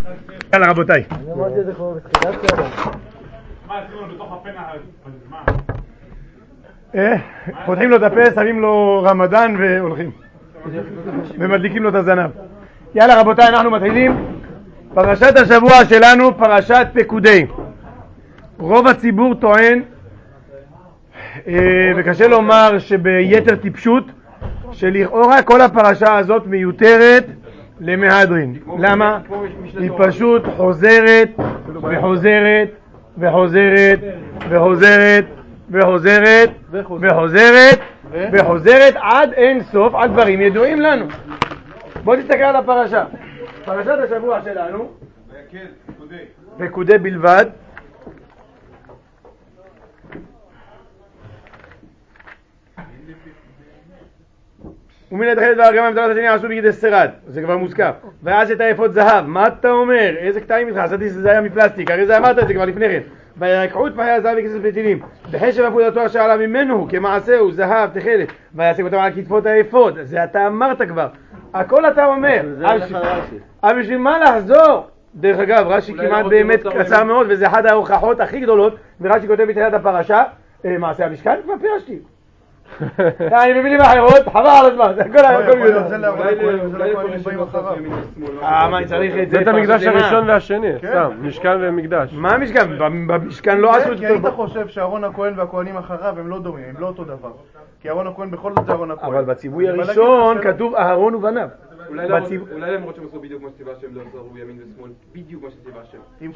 יאללה רבותיי. אני אמרתי את זה כמו בתחילת סדר. מה עשינו בתוך הפנה? פותחים לו את הפה, שמים לו רמדאן והולכים. ומדליקים לו את הזנב. יאללה רבותיי, אנחנו מתחילים. פרשת השבוע שלנו, פרשת פקודי. רוב הציבור טוען, וקשה לומר שביתר טיפשות, שלכאורה כל הפרשה הזאת מיותרת למהדרין. למה? היא פשוט חוזרת וחוזרת וחוזרת וחוזרת וחוזרת וחוזרת וחוזרת עד אין סוף על דברים ידועים לנו. בואו תסתכל על הפרשה. פרשת השבוע שלנו פקודי בלבד. ומן התחילת והרגמה המטרת השני עשו בגדי שרד, זה כבר מוזכר. ואז את האפוד זהב, מה אתה אומר? איזה קטעים איתך? עשיתי שזה היה מפלסטיק, הרי זה אמרת את זה כבר לפני כן. ויקחו את פחי הזהב וכסף וטילים, בחשב עבודתו אשר עלה ממנו, כמעשהו, זהב, תכלת, ויעשה אותם על כתפות האפוד, זה אתה אמרת כבר. הכל אתה אומר. אבל בשביל מה לחזור? דרך אגב, רש"י כמעט באמת קצר מאוד, וזה אחת ההוכחות הכי גדולות, ורש"י כותב בתחילת הפרשה, מעשה המשכן, כבר פירשתי. אני במילים אחרות, חבל על הזמן, זה הכל מיודע. זה לאולי באים אחריו. מה, אני צריך את זה? בית המקדש הראשון והשני, סתם, משכן ומקדש. מה המשכן? במשכן לא עשו את כי היית חושב שאהרון הכהן והכהנים אחריו הם לא דומים, הם לא אותו דבר. כי אהרון הכהן בכל זאת זה אהרון הכהן. אבל בציווי הראשון כתוב אהרון ובניו. אולי למרות שהם עשו בדיוק מה שציווה השם, לא עשו ימין ושמאל, בדיוק מה שציווה השם.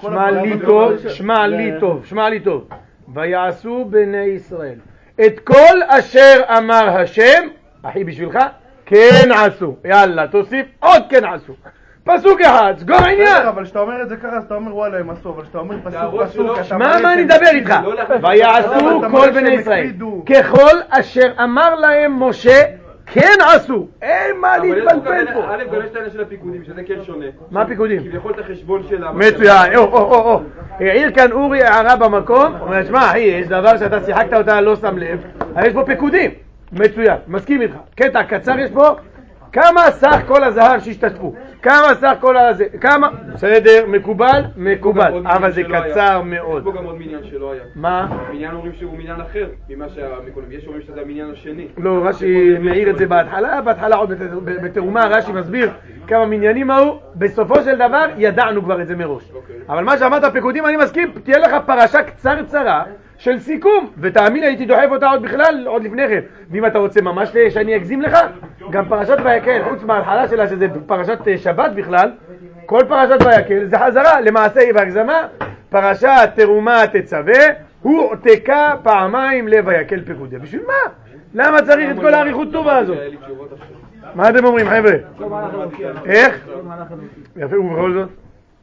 שמע לי טוב. ויעשו בני ישראל את כל אשר אמר השם, אחי בשבילך, כן עשו. יאללה, תוסיף עוד כן עשו. פסוק אחד, סגור העניין. אבל כשאתה אומר את זה ככה, אז אתה אומר וואלה הם עשו, אבל כשאתה אומר פסוק, מה אני מדבר איתך? ויעשו כל בני ישראל ככל אשר אמר להם משה, כן עשו. אין מה להתפלפל פה. א' גם יש את העניין של הפיקודים, שזה כן שונה. מה פיקודים? כביכול את החשבון של... מצוין, העיר כאן אורי הערה במקום, הוא אומר, שמע אחי, יש דבר שאתה שיחקת אותה לא שם לב, יש פה פיקודים. מצוין, מסכים איתך. קטע קצר יש פה, כמה סך כל הזהב שהשתתפו? כמה סך כל הזה? כמה? בסדר, מקובל, אבל זה קצר מאוד. יש פה גם עוד מניין שלא היה. מה? מניין אומרים שהוא מניין אחר ממה שהמקודם. יש אומרים שזה המניין השני. לא, רש"י מעיר את זה בהתחלה עוד בתאומה, רש"י מסביר כמה מניינים היו, בסופו של דבר ידענו כבר את זה מראש. אבל מה שאמרת פקודים אני מסכים, תהיה לך פרשה קצרה של סיכום, ותאמין הייתי דוחף אותה עוד בכלל, עוד לפני כן. ואם אתה רוצה ממש שאני אגזים לך, גם פרשת ויקל, חוץ מההתחלה שלה שזה פרשת שבת בכלל, כל פרשת ויקל זה חזרה למעשה והגזמה, פרשת תרומה תצווה, הוא עותקה פעמיים לויקל פקודי. בשביל מה? למה צריך את כל האריכות טובה הזאת? מה אתם אומרים חבר'ה? איך? יפה, ובכל זאת?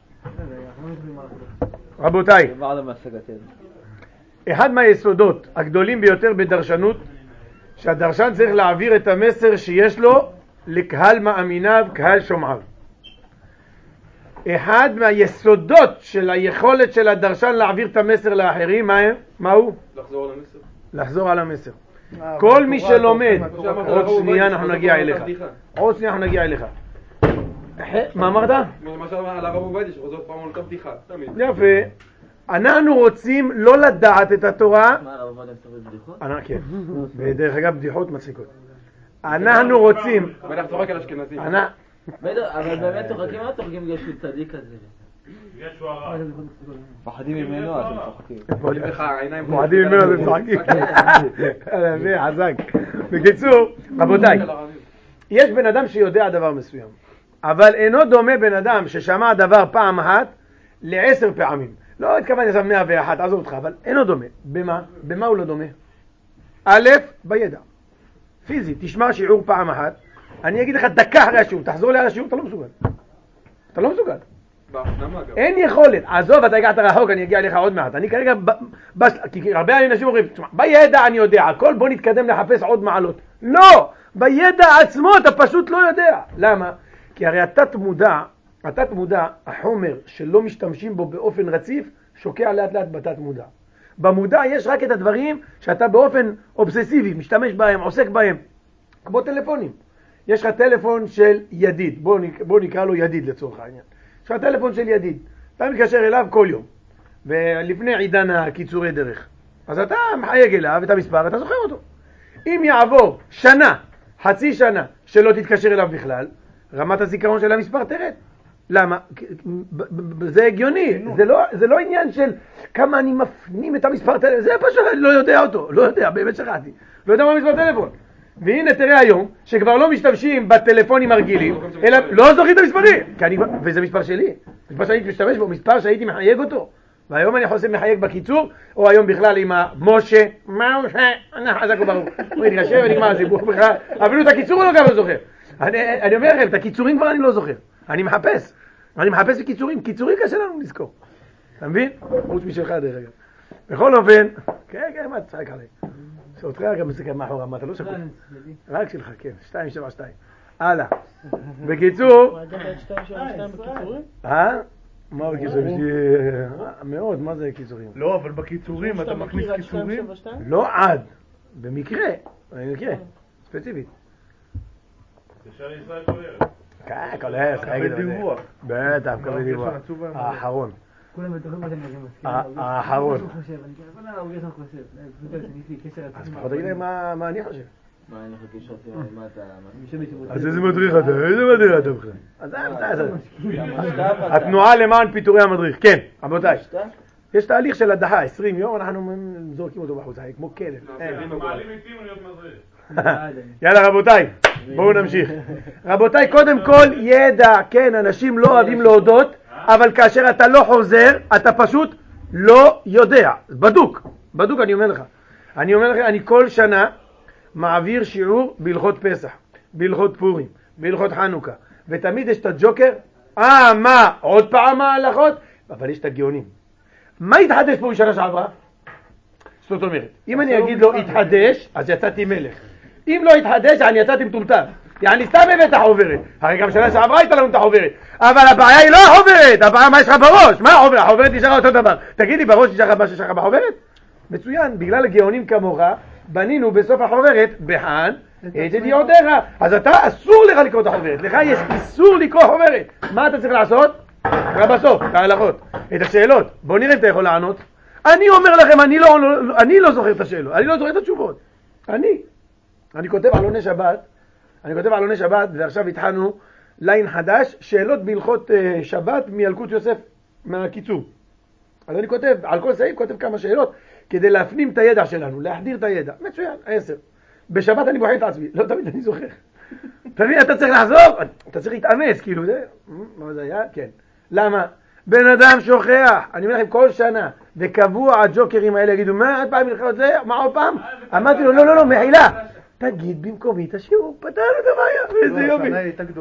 רבותיי, אחד מהיסודות הגדולים ביותר בדרשנות, שהדרשן צריך להעביר את המסר שיש לו לקהל מאמיניו, קהל שומעיו. אחד מהיסודות של היכולת של הדרשן להעביר את המסר לאחרים, מה הוא? לחזור על המסר. כל מי שלומד, עוד שנייה אנחנו נגיע אליך. מה אמרת? מה שאמר על הרב עובדיה, שחוזר פעם על אותה בדיחה, תמיד. יפה. אנחנו רוצים לא לדעת את התורה. מה, הרב עובדיה מסתובב בדיחות? כן. ודרך אגב בדיחות מצחיקות. אנחנו רוצים... ואנחנו צוחק על אשכנזים. אבל באמת צוחקים, מה צוחקים בגלל שהוא צדיק כזה? פחדים ממנו, אתם צוחקים. פחדים ממנו, אתם צוחקים. חזק. בקיצור, רבותיי, יש בן אדם שיודע דבר מסוים, אבל אינו דומה בן אדם ששמע דבר פעם אחת ל10 פעמים. לא התכוון לזה 101, עזוב אותך, אבל אינו דומה. במה? במה הוא לא דומה? א', בידע. פיזי, תשמע שיעור פעם אחת, אני אגיד לך דקה אחרי השיעור, תחזור לי על השיעור, אתה לא מסוגל. אין יכולת. עזוב, אתה הגעת רחוק, אני אגיע אליך עוד מעט. אני כרגע, כי הרבה אנשים אומרים, תשמע, בידע אני יודע, הכל בוא נתקדם לחפש עוד מעלות. לא! בידע עצמו אתה פשוט לא יודע. למה? כי הרי התת מודע, החומר שלא משתמשים בו באופן רציף, שוקע לאט לאט בתת מודע. במודע יש רק את הדברים שאתה באופן אובססיבי משתמש בהם, עוסק בהם. כמו טלפונים. יש לך טלפון של ידיד, בוא נקרא לו ידיד לצורך העניין. יש לך טלפון של ידיד, אתה מתקשר אליו כל יום, ולפני עידן הקיצורי דרך, אז אתה מחייג אליו את המספר, אתה זוכר אותו. אם יעבור שנה, חצי שנה, שלא תתקשר אליו בכלל, רמת הזיכרון של המספר תרד. למה? זה הגיוני, זה לא עניין של כמה אני מפנים את המספר טלפון, זה פשוט, אני לא יודע אותו, לא יודע, באמת שכחתי, לא יודע מה מספר טלפון. והנה תראה היום, שכבר לא משתמשים בטלפונים הרגילים, אלא לא זוכרים את המספרים, וזה מספר שלי, מספר שהייתי משתמש בו, מספר שהייתי מחייג אותו, והיום אני חושב מחייג בקיצור, או היום בכלל עם המשה, חזק וברוך, הוא מתקשר ונגמר הסיפור בכלל, אפילו את הקיצור הוא לא גם לא זוכר. אני אומר לכם, את הקיצורים כבר אני לא זוכר, אני מחפש בקיצורים, קיצורים קשה לנו לזכור, אתה מבין? חוץ משלך דרך אגב. בכל אופן, כן, מה תצחק עליי? שאותך גם מסתכל מאחורה, מה אתה לא שקוף? רק שלך, כן, 272. הלאה. בקיצור... מה בקיצורים? מאוד, מה זה קיצורים? לא, אבל בקיצורים, אתה מכניס קיצורים? לא עד, במקרה, ספציפית. תשאר ישראל כולרת. כן, כולרת, בדיווח. בטח, כל דיווח. האחרון. כולם בטוחים מה שאני מסכים. האחרון. אז פחות תגיד להם מה אני חושב. מה אני חושב מה אתה... אז איזה מדריך אתה בכלל? אז התנועה למען פיטורי המדריך. כן, רבותיי. יש תהליך של הדחה, 20 יום, אנחנו זורקים אותו בחוץ, כמו כלב. מעלים איתים להיות מדריך. יאללה רבותיי, בואו נמשיך. רבותיי, קודם כל ידע, כן, אנשים לא אוהבים להודות, אבל כאשר אתה לא חוזר, אתה פשוט לא יודע. בדוק אני אומר לך. אני כל שנה מעביר שיעור בהלכות פסח, בהלכות פורים, בהלכות חנוכה, ותמיד יש את הג'וקר, מה, עוד פעם ההלכות? אבל יש את הגאונים. מה התחדש פה בשנה שעברה? זאת אומרת, אם אני אגיד לו התחדש, אז יצאתי מלך. אם לא התחדש, אני יצאתי מטומטם. יעני סתם הבאת החוברת. הרי גם שנה שעברה הייתה לנו את החוברת. אבל הבעיה היא לא החוברת, הבעיה מה יש לך בראש? מה החוברת? החוברת נשארה אותו דבר. תגידי, בראש נשארה מה שיש לך בחוברת? מצוין, בגלל הגאונים כמוך, בנינו בסוף החוברת, בחן, את ידיעותיך. אז אתה אסור לך לקרוא את החוברת. לך יש איסור לקרוא חוברת. מה אתה צריך לעשות? בסוף, את ההלכות, את השאלות. בואו נראה אם אתה יכול לענות. אני אומר לכם, אני לא זוכר את השאלות, אני לא זוכר את התשובות. אני כותב על עלוני שבת, ועכשיו התחלנו ליין חדש, שאלות בהלכות שבת מילקוט יוסף מהקיצור. אז אני כותב, על כל סעיף כותב כמה שאלות, כדי להפנים את הידע שלנו, להחדיר את הידע. מצוין, 10. בשבת אני בוחן את עצמי, לא תמיד אני זוכר. תבין, אתה צריך לחזור, אתה צריך להתאמץ, כאילו זה, מה זה היה? כן. למה? בן אדם שוכח, אני אומר לכם כל שנה, וקבוע הג'וקרים האלה יגידו, מה עוד פעם מלכות זה? מה עוד פעם? אמרתי לו, לא, מחילה. תגיד במקומי את השיעור, פתרנו את הבעיה, איזה יומי.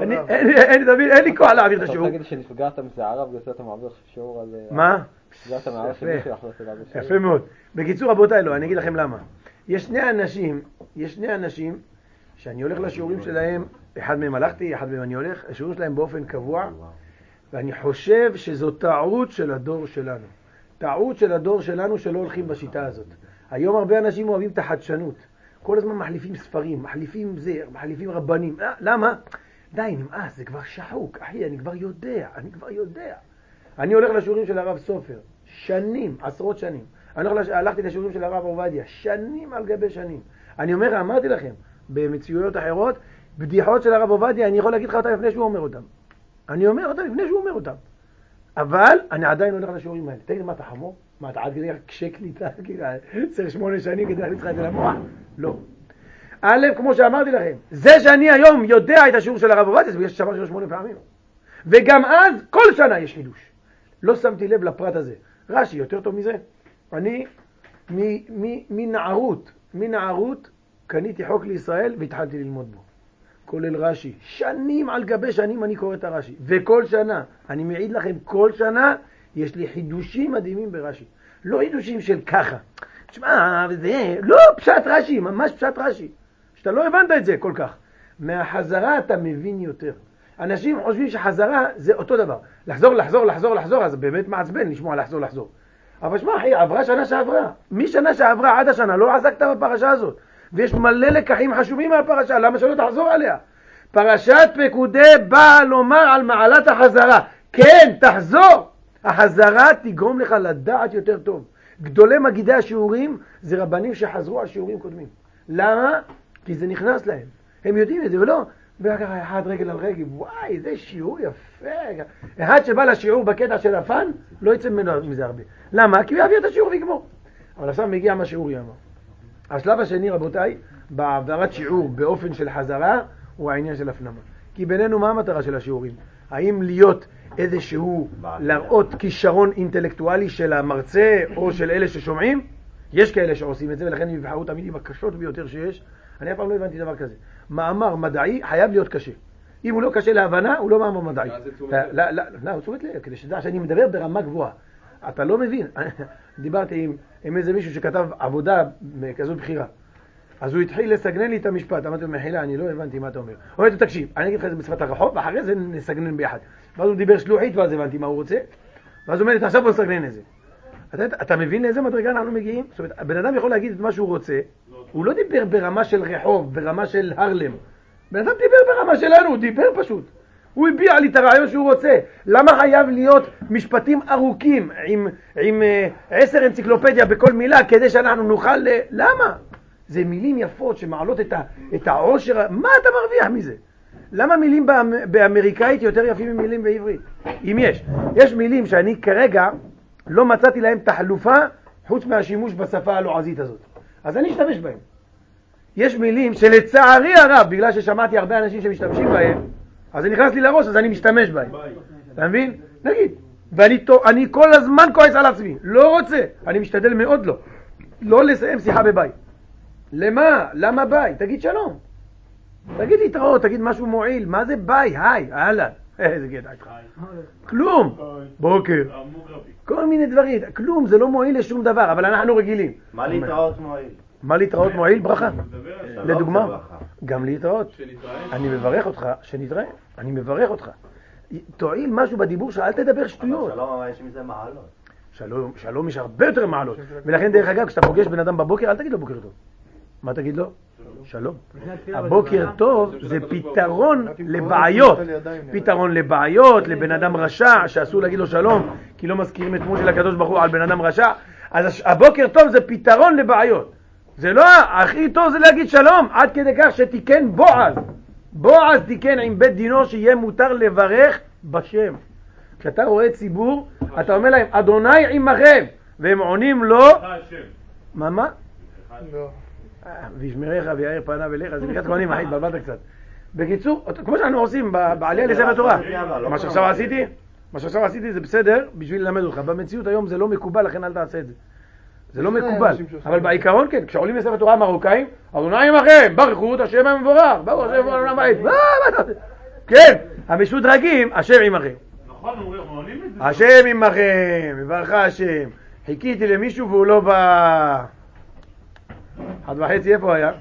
אין לי כוח להעביר את השיעור. אתה תגיד שנפגעת מסערה ועושה אתה מעביר שיעור על... מה? נפגעת מערה שמישהו יכול לעשות על שיעור. יפה מאוד. בקיצור רבותיי, לא, אני אגיד לכם למה. יש שני אנשים שאני הולך לשיעורים שלהם, אחד מהם הלכתי, אחד מהם אני הולך, השיעורים שלהם באופן קבוע, ואני חושב שזו טעות של הדור שלנו. טעות של הדור שלנו שלא הולכים בשיטה הזאת. היום הרבה אנשים אוהבים את החדשנות. כל הזמן מחליפים ספרים, מחליפים זה, מחליפים רבנים. למה? די, נמאס, זה כבר שחוק. אחי, אני כבר יודע. אני הולך לשיעורים של הרב סופר, שנים, עשרות שנים. הלכתי לשיעורים של הרב עובדיה, שנים על גבי שנים. אני אומר, אמרתי לכם, במציאויות אחרות, בדיחות של הרב עובדיה, אני יכול להגיד לך אותם לפני שהוא אומר אותם. אני אומר אותם לפני שהוא אומר אותם. אבל אני עדיין הולך לשיעורים האלה. תגיד, מה אתה חמור? מה אתה עד כדי קשה קליטה? צריך 8 שנים כדי להכניס לך את זה למוח? לא. א', כמו שאמרתי לכם, זה שאני היום יודע את השיעור של הרב עובדיה, זה בגלל ששמעתי לו 8 פעמים. וגם אז, כל שנה יש חידוש. לא שמתי לב לפרט הזה. רש"י, יותר טוב מזה. אני מנערות קניתי חוק לישראל והתחלתי ללמוד בו. כולל רש"י. שנים על גבי שנים אני קורא את הרש"י. וכל שנה, אני מעיד לכם, כל שנה יש לי חידושים מדהימים ברש"י. לא חידושים של ככה. תשמע, זה לא פשט רש"י, ממש פשט רש"י. שאתה לא הבנת את זה כל כך. מהחזרה אתה מבין יותר. אנשים חושבים שחזרה זה אותו דבר. לחזור, אז באמת מעצבן לשמוע לחזור. אבל שמע, אחי, עברה שנה שעברה. משנה שעברה עד השנה לא עסקת בפרשה הזאת. ויש מלא לקחים חשובים מהפרשה, למה שלא תחזור עליה? פרשת פקודי באה לומר על מעלת החזרה. כן, תחזור. החזרה תגרום לך לדעת יותר טוב. גדולי מגידי השיעורים זה רבנים שחזרו על שיעורים קודמים. למה? כי זה נכנס להם. הם יודעים את זה, ולא, וככה אחד רגל על רגל, וואי, זה שיעור יפה. אחד שבא לשיעור בקטע של הפן, לא יצא ממנו מזה הרבה. למה? כי הוא יעביר את השיעור ויגמור. אבל עכשיו מגיע מה שיעור יאמר. השלב השני, רבותיי, בהעברת שיעור באופן של חזרה, הוא העניין של הפנמה. כי בינינו מה המטרה של השיעורים? האם להיות איזשהו, להראות כישרון אינטלקטואלי של המרצה או של אלה ששומעים? יש כאלה שעושים את זה, ולכן הם יבחרו את המילים הקשות ביותר שיש. אני אף פעם לא הבנתי דבר כזה. מאמר מדעי חייב להיות קשה. אם הוא לא קשה להבנה, הוא לא מאמר מדעי. לא, הוא תשומת לב, כדי שדע שאני מדבר ברמה גבוהה. אתה לא מבין. דיברתי עם איזה מישהו שכתב עבודה כזאת בחירה. אז הוא התחיל לסגנן לי את המשפט. אמרתי לו, מחילה, אני לא הבנתי מה אתה אומר. הוא אומר, תקשיב, אני אגיד לך את זה בשפת הרחוב, ואחרי זה נסגנן ביחד. ואז הוא דיבר שלוחית, ואז הבנתי מה הוא רוצה. ואז הוא אומר לי, עכשיו בוא נסגנן את זה. אתה מבין לאיזה מדרגה אנחנו מגיעים? זאת אומרת, הבן אדם יכול להגיד את מה שהוא רוצה. הוא לא דיבר ברמה של רחוב, ברמה של הרלם. בן אדם דיבר ברמה שלנו, הוא דיבר פשוט. הוא הביע לי את הרעיון שהוא רוצה. למה חייב להיות משפטים ארוכים עם 10 אנציקלופדיה בכל מילה כדי שאנחנו נוכל למה? זה מילים יפות שמעלות את העושר. מה אתה מרוויח מזה? למה מילים באמריקאית יותר יפים ממילים בעברית? אם יש מילים שאני כרגע לא מצאתי להם תחלופה חוץ מהשימוש בשפה הלועזית הזאת. אז אני אשתמש בהם. יש מילים שלצערי הרב, בגלל ששמעתי הרבה אנשים שמשתמשים בהם, אז זה נכנס לי לראש, אז אני משתמש בהם. אתה מבין? נגיד. ואני כל הזמן כועס על עצמי. לא רוצה. אני משתדל מאוד לא לסיים שיחה בביי. למה? למה ביי? תגיד שלום. תגיד להתראות, תגיד משהו מועיל. מה זה ביי? היי, אהלן. איזה גדע איתך. כלום. בוקר. כל מיני דברים. כלום, זה לא מועיל לשום דבר, אבל אנחנו רגילים. מה להתראות מועיל? מה להתראות מועיל? ברכה. לדוגמה. גם להתראות. אני מברך אותך שנתראה. אני מברך אותך. תועיל משהו בדיבור שאל תדבר שטויות. אבל שלום, יש מזה מעלות. שלום יש הרבה יותר מעלות. ולכן דרך אגב, כשאתה פוגש בן אדם בבוקר, אל תגיד לו בוקר טוב. מה תגיד לו? שלום. הבוקר טוב זה פתרון לבעיות. פתרון לבעיות, לבן אדם רשע שאסור להגיד לו שלום, כי לא מזכירים את שמו של הקדוש ברוך הוא על בן אדם רשע. אז הבוקר טוב זה פתרון לבעיות. זה לא, הכי טוב זה להגיד שלום, עד כדי כך שתיקן בועז. בועז תיקן עם בית דינו שיהיה מותר לברך בשם. כשאתה רואה ציבור, אתה אומר להם, אדוני עמכם, והם עונים לו, מה? לא. וישמרך ויאר פניו אליך, זה ברכת כהנים, אחי, התבלבלת קצת. בקיצור, כמו שאנחנו עושים בעלייה לספר תורה, מה שעכשיו עשיתי זה בסדר בשביל ללמד אותך. במציאות היום זה לא מקובל, לכן אל תעשה את זה. זה לא מקובל, אבל בעיקרון כן, כשעולים לספר תורה המרוקאים, אדוני עמכם, ברכו את השם המבורך, ברוך השם עולם בית. כן, המשודרגים, השם עמכם. נכון, עולים את זה. השם עמכם, מברך השם. חיכיתי למישהו והוא לא בא. 1:30 איפה היה?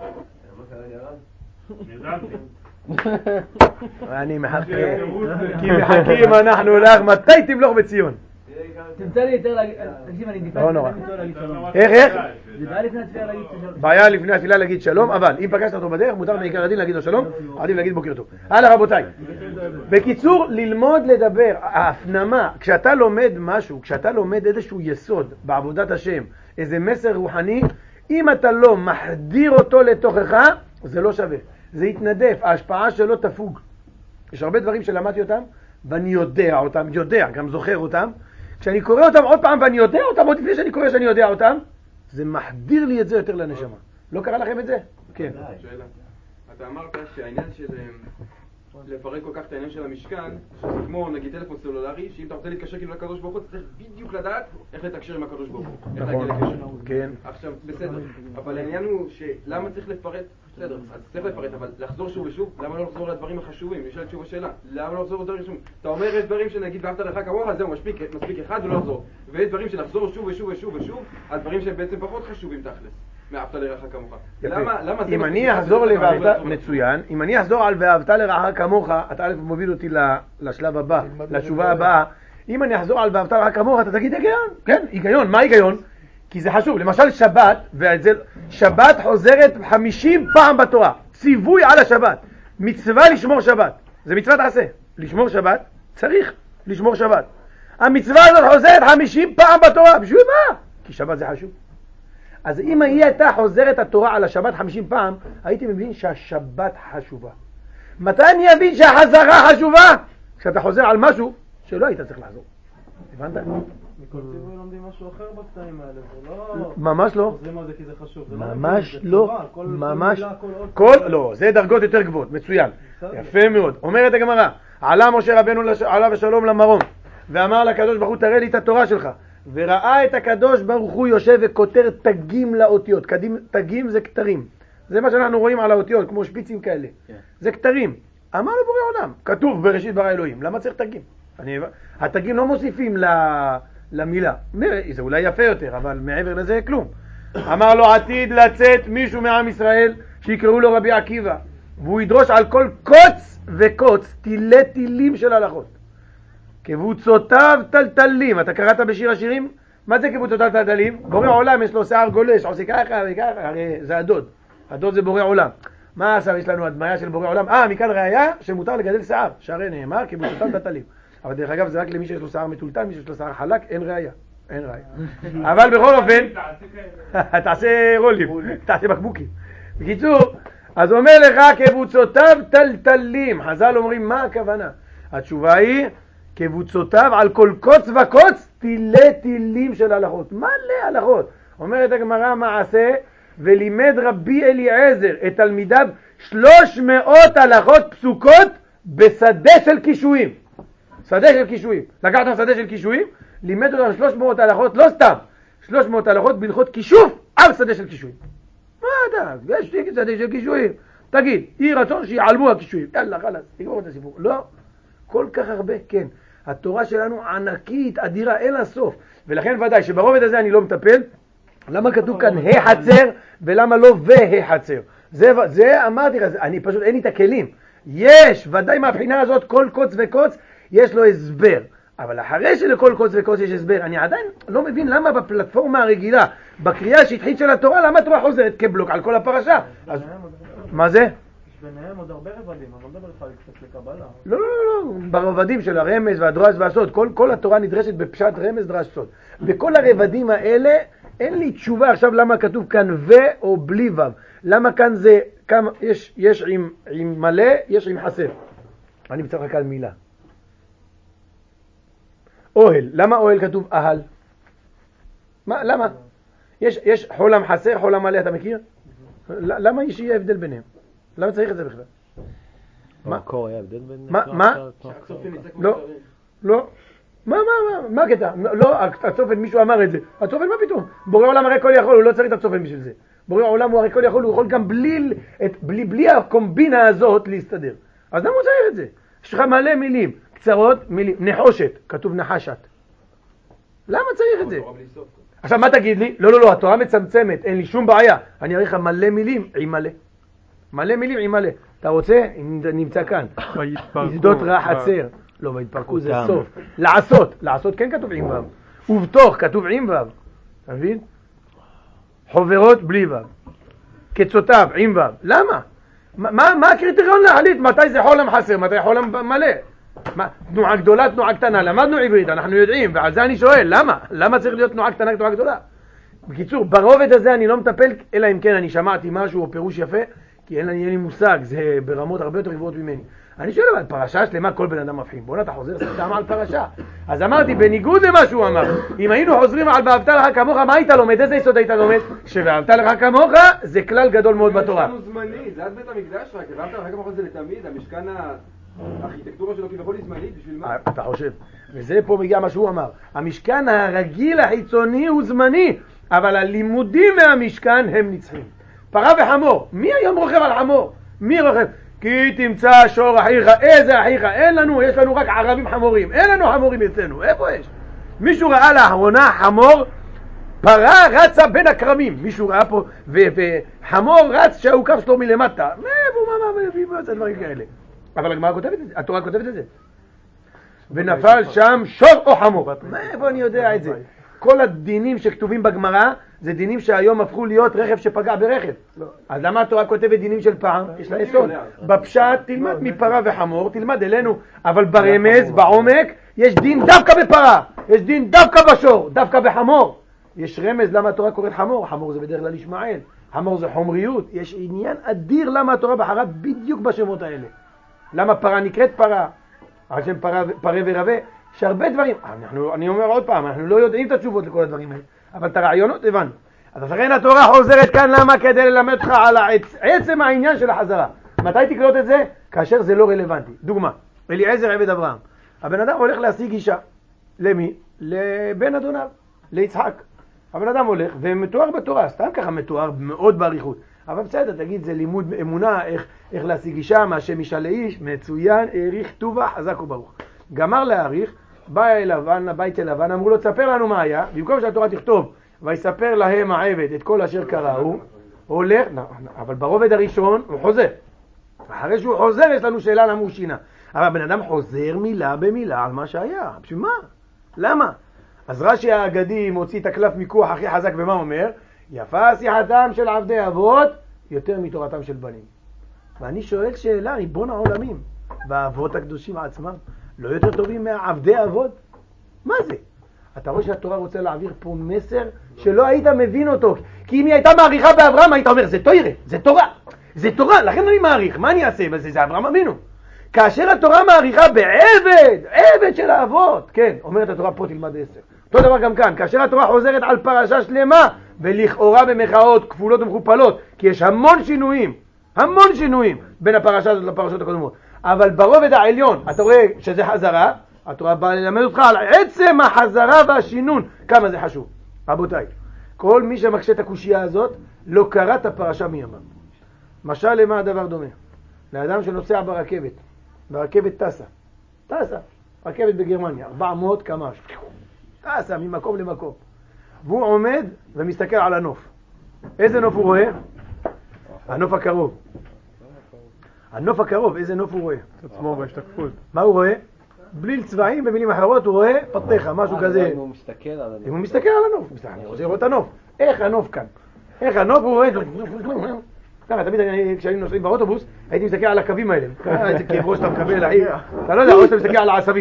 נרדמתי. אני מחכה, כי מחכים אנחנו לך, מתי תמלוך בציון? תמצא לי יותר להגיד, תקשיב, אני דיפן לא נורא. להגיד שלום. איך? זה בעיה לפני התפילה להגיד שלום. בעיה לפני התפילה להגיד שלום, אבל אם פגשת אותו בדרך, מותר מעיקר הדין להגיד לו שלום, עדיף להגיד בוקר טוב. הלאה רבותיי. בקיצור, ללמוד לדבר, ההפנמה, כשאתה לומד משהו, כשאתה לומד איזשהו יסוד בעבודת השם, איזה מסר רוחני, אם אתה לא מחדיר אותו לתוכך, זה לא שווה. זה יתנדף, ההשפעה שלו תפוג. יש הרבה דברים שלמדתי אותם, ואני יודע אותם, גם זוכר אותם. כשאני קורא אותם עוד פעם ואני יודע אותם, עוד לפני שאני קורא שאני יודע אותם, זה מחדיר לי את זה יותר לנשמה. לא קרה לכם את זה? כן. שאלה. אתה אמרת שהעניין של לפרק כל כך את העניין של המשכן, שזה כמו נגיד טלפון סלולרי, שאם אתה רוצה להתקשר כאילו לקדוש ברוך הוא, אתה צריך בדיוק לדעת איך לתקשר עם הקדוש ברוך הוא. נכון, כן. עכשיו, בסדר. אבל העניין הוא שלמה צריך לפרט, בסדר, אז צריך לפרט, אבל לחזור שוב ושוב, למה לא לחזור לדברים החשובים? נשאלת שוב השאלה, למה לא לחזור לדברים חשובים? אתה אומר, יש דברים שנגיד ואהבת לך כמוך, זהו, מספיק אחד ולא לחזור. ויש דברים שלחזור שוב ושוב ושוב ושוב, על דברים שהם בעצם פחות חשובים תכלס. מאהבת לרעך כמוך. אם אני אחזור ל"ואהבת", מצוין, אם אני אחזור על "ואהבת לרעך כמוך", אתה א' מוביל אותי לשלב הבא, לתשובה הבאה. אם אני אחזור על "ואהבת לרעך כמוך", אתה תגיד היגיון. כן, היגיון. מה היגיון? כי זה חשוב. למשל שבת, שבת חוזרת 50 פעם בתורה. ציווי על השבת. מצווה לשמור שבת. זה מצוות עשה. לשמור שבת צריך. לשמור שבת. המצווה הזאת חוזרת 50 פעם בתורה, בשביל מה? כי שבת זה חשוב. אז אם היא הייתה חוזרת התורה על השבת 50 פעם, הייתי מבין שהשבת חשובה. מתי אני אבין שהחזרה חשובה? כשאתה חוזר על משהו שלא היית צריך לחזור. הבנת? מכל ציווי לומדים משהו אחר בקטעים האלה, זה לא... ממש לא. חוזרים על זה כי זה חשוב. ממש לא. ממש. לא, זה דרגות יותר גבוהות, מצוין. יפה מאוד. אומרת הגמרא, עלה משה רבנו עליו השלום למרום, ואמר לקדוש ברוך הוא תראה לי את התורה שלך. וראה את הקדוש ברוך הוא יושב וכותר תגים לאותיות. תגים זה כתרים. זה מה שאנחנו רואים על האותיות, כמו שפיצים כאלה. זה כתרים. אמר לו בורא עולם, כתוב בראשית ברא אלוהים, למה צריך תגים? התגים לא מוסיפים למילה. זה אולי יפה יותר, אבל מעבר לזה כלום. אמר לו עתיד לצאת מישהו מעם ישראל שיקראו לו רבי עקיבא, והוא ידרוש על כל קוץ וקוץ תילי תילים של הלכות. קבוצותיו טלטלים. אתה קראת בשיר השירים? מה זה קבוצותיו טלטלים? בורא עולם יש לו שיער גולש, עושה ככה וככה, הרי זה הדוד. הדוד זה בורא עולם. מה עשה? יש לנו הדמיה של בורא עולם. מכאן ראיה שמותר לגדל שיער. שהרי נאמר קבוצותיו טלטלים. אבל דרך אגב זה רק למי שיש לו שיער מטולטל, מי שיש לו שיער חלק, אין ראיה. אין ראיה. אבל בכל אופן, תעשה רולים, תעשה בקבוקים. בקיצור, אז אומר לך קבוצותיו טלטלים. חז"ל אומרים מה הכוונה? התשובה היא קבוצותיו על כל קוץ וקוץ תילי תילים של הלכות. מה להלכות? אומרת הגמרא מעשה, ולימד רבי אליעזר את תלמידיו 300 הלכות פסוקות בשדה של קישואים. שדה של קישואים. לקחתם שדה של קישואים, לימד אותם 300 הלכות, לא סתם, 300 הלכות בהלכות קישוף על שדה של קישואים. מה אתה? יש לי שדה של קישואים. תגיד, יהי רצון שיעלמו הקישואים. יאללה, חלאס, תגמור את הסיפור. לא, כל כך הרבה, כן. התורה שלנו ענקית, אדירה, אין לה סוף. ולכן ודאי שברובד הזה אני לא מטפל. למה כתוב כאן החצר ולמה לא והחצר? זה אמרתי לך, אני פשוט אין לי את הכלים. יש, ודאי מהבחינה הזאת, כל קוץ וקוץ יש לו הסבר. אבל אחרי שלכל קוץ וקוץ יש הסבר, אני עדיין לא מבין למה בפלטפורמה הרגילה, בקריאה השטחית של התורה, למה התורה חוזרת כבלוק על כל הפרשה? אז, מה זה? ביניהם עוד הרבה רבדים, אבל לא מדבר לך קצת לקבלה. לא, ברבדים של הרמז והדרש והסוד, כל התורה נדרשת בפשט רמז דרש סוד. בכל הרבדים האלה אין לי תשובה עכשיו למה כתוב כאן ו או בלי ו. למה כאן זה, יש עם מלא, יש עם חסר. אני מצטרך רק על מילה. אוהל, למה אוהל כתוב אהל? למה? יש חולם חסר, חולם מלא, אתה מכיר? למה שיהיה הבדל ביניהם? למה צריך את זה בכלל? במקור היה הבדל בין... מה? לא. מה הקטע? לא, הצופן, מישהו אמר את זה. הצופן מה פתאום? בורא עולם הרי כל יכול, הוא לא צריך את הצופן בשביל זה. בורא עולם הוא הרי כל יכול, הוא יכול גם בלי הקומבינה הזאת להסתדר. אז למה הוא צריך את זה? יש לך מלא מילים, קצרות, מילים, נחושת, כתוב נחשת. למה צריך את זה? עכשיו מה תגיד לי? לא, התורה מצמצמת, אין לי שום בעיה. אני אראה לך מלא מילים עם מלא. מלא מילים עם מלא. אתה רוצה? נמצא כאן. יסדות רע חצר. לא, והתפרקו זה סוף. לעשות כן כתוב עם וו. ובתוך כתוב עם וו. אתה מבין? חוברות בלי וו. קצותיו עם וו. למה? מה הקריטריון להחליט? מתי זה חולם חסר? מתי חולם מלא? תנועה גדולה, תנועה קטנה. למדנו עברית, אנחנו יודעים, ועל זה אני שואל, למה? למה צריך להיות תנועה קטנה, תנועה גדולה? בקיצור, ברובד הזה אני לא מטפל, אלא אם כן אני שמעתי משהו או פירוש יפה, כי אין לי מושג, זה ברמות הרבה יותר גבוהות ממני. אני שואל אבל, פרשה שלמה כל בן אדם מבחין. בואו אתה חוזר סתם על פרשה. אז אמרתי, בניגוד למה שהוא אמר, אם היינו חוזרים על ואהבת לך כמוך, מה היית לומד? איזה יסוד היית לומד? שוואהבת לך כמוך זה כלל גדול מאוד בתורה. זה זמני, זה עד בית המקדש רק, ואהבת לך כמוך זה לתמיד, המשכן הארכיטקטורה שלו כביכול היא זמנית, בשביל מה? אתה חושב, וזה פה מגיע מה שהוא אמר. המשכן הרגיל החיצוני הוא זמני, אבל הלימודים מהמשכן הם נצחים. פרה וחמור, מי היום רוכב על חמור? מי רוכב? כי תמצא שור אחיך, איזה אחיך? אין לנו, יש לנו רק ערבים חמורים, אין לנו חמורים אצלנו, איפה יש? מישהו ראה לאחרונה חמור, פרה רצה בין הקרמים, מישהו ראה פה, וחמור רץ שהעוקב שלו מלמטה, מה זה דברים כאלה? אבל הגמרא כותבת את זה, התורה כותבת את זה. ונפל שם שור או חמור. מאיפה אני יודע את זה? כל הדינים שכתובים בגמרא זה דינים שהיום הפכו להיות רכב שפגע ברכב. אז למה התורה כותבת דינים של פעם? יש לה יסוד. בפשט תלמד מפרה וחמור, תלמד אלינו, אבל ברמז, בעומק, יש דין דווקא בפרה, יש דין דווקא בשור, דווקא בחמור. יש רמז למה התורה קוראת חמור, חמור זה בדרך כלל ישמעאל, חמור זה חומריות, יש עניין אדיר למה התורה בחרה בדיוק בשמות האלה. למה פרה נקראת פרה, השם פרה ורבה, יש הרבה דברים, אני אומר עוד פעם, אנחנו לא יודעים את התשובות לכל הדברים האלה, אבל את הרעיונות הבנו. אז לכן התורה חוזרת כאן, למה? כדי ללמד אותך על עצם העניין של החזרה. מתי תקלוט את זה? כאשר זה לא רלוונטי. דוגמה, אליעזר עבד אברהם, הבן אדם הולך להשיג אישה. למי? לבן אדוניו, ליצחק. הבן אדם הולך ומתואר בתורה, סתם ככה מתואר מאוד בעריכות. אבל בסדר, תגיד, זה לימוד אמונה, איך להשיג אישה, מהשם אישה לאיש, מצוין, העריך טובה, חזק וברוך. גמר להעריך, בא לבן, הבית לבן, אמרו לו, תספר לנו מה היה, במקום שהתורה תכתוב, ויספר להם העבד את כל אשר קראו, הולך, אבל ברובד הראשון הוא חוזר. אחרי שהוא חוזר יש לנו שאלה למה הוא שינה. אבל הבן אדם חוזר מילה במילה על מה שהיה. בשביל מה? למה? אז רש"י האגדי מוציא את הקלף מיקוח הכי חזק ומה אומר? יפה שיחתם של עבדי אבות יותר מתורתם של בנים. ואני שואל שאלה, ריבון העולמים, והאבות הקדושים עצמם לא יותר טובים מעבדי אבות? מה זה? אתה רואה שהתורה רוצה להעביר פה מסר שלא היית מבין אותו. כי אם היא הייתה מעריכה באברהם, היית אומר, זה תורה, זה תורה. זה תורה, לכן אני מעריך. מה אני אעשה בזה? זה אברהם אבינו. כאשר התורה מעריכה בעבד, עבד של האבות, כן, אומרת התורה פה תלמד 10. אותו דבר גם כאן, כאשר התורה חוזרת על פרשה שלמה, ולכאורה במחאות כפולות ומכופלות, כי יש המון שינויים בין הפרשה הזאת לפרשות הקודמות. אבל ברובד העליון, אתה רואה שזה חזרה, התורה באה ללמד אותך על עצם החזרה והשינון, כמה זה חשוב. רבותיי, כל מי שמקשה את הקושייה הזאת, לא קרא את הפרשה מימיו. משל למה הדבר דומה? לאדם שנוסע ברכבת, והרכבת טסה, רכבת בגרמניה, 400 קמ"ש, טסה ממקום למקום. והוא עומד ומסתכל על הנוף. איזה נוף הוא רואה? הנוף הקרוב. הנוף הקרוב, איזה נוף הוא רואה? את עצמו בהשתקפות. מה הוא רואה? בלי צבעים, במילים אחרות הוא רואה פתחה, משהו כזה. אם הוא מסתכל על הנוף. אם הוא מסתכל על הנוף, אני רוצה לראות את הנוף. איך הנוף כאן? איך הנוף הוא רואה? ככה, תמיד כשאני נוסעים באוטובוס, הייתי מסתכל על הקווים האלה. איזה כאב ראש אתה מקבל, אחי. אתה לא יודע, או שאתה מסתכל על העשבים.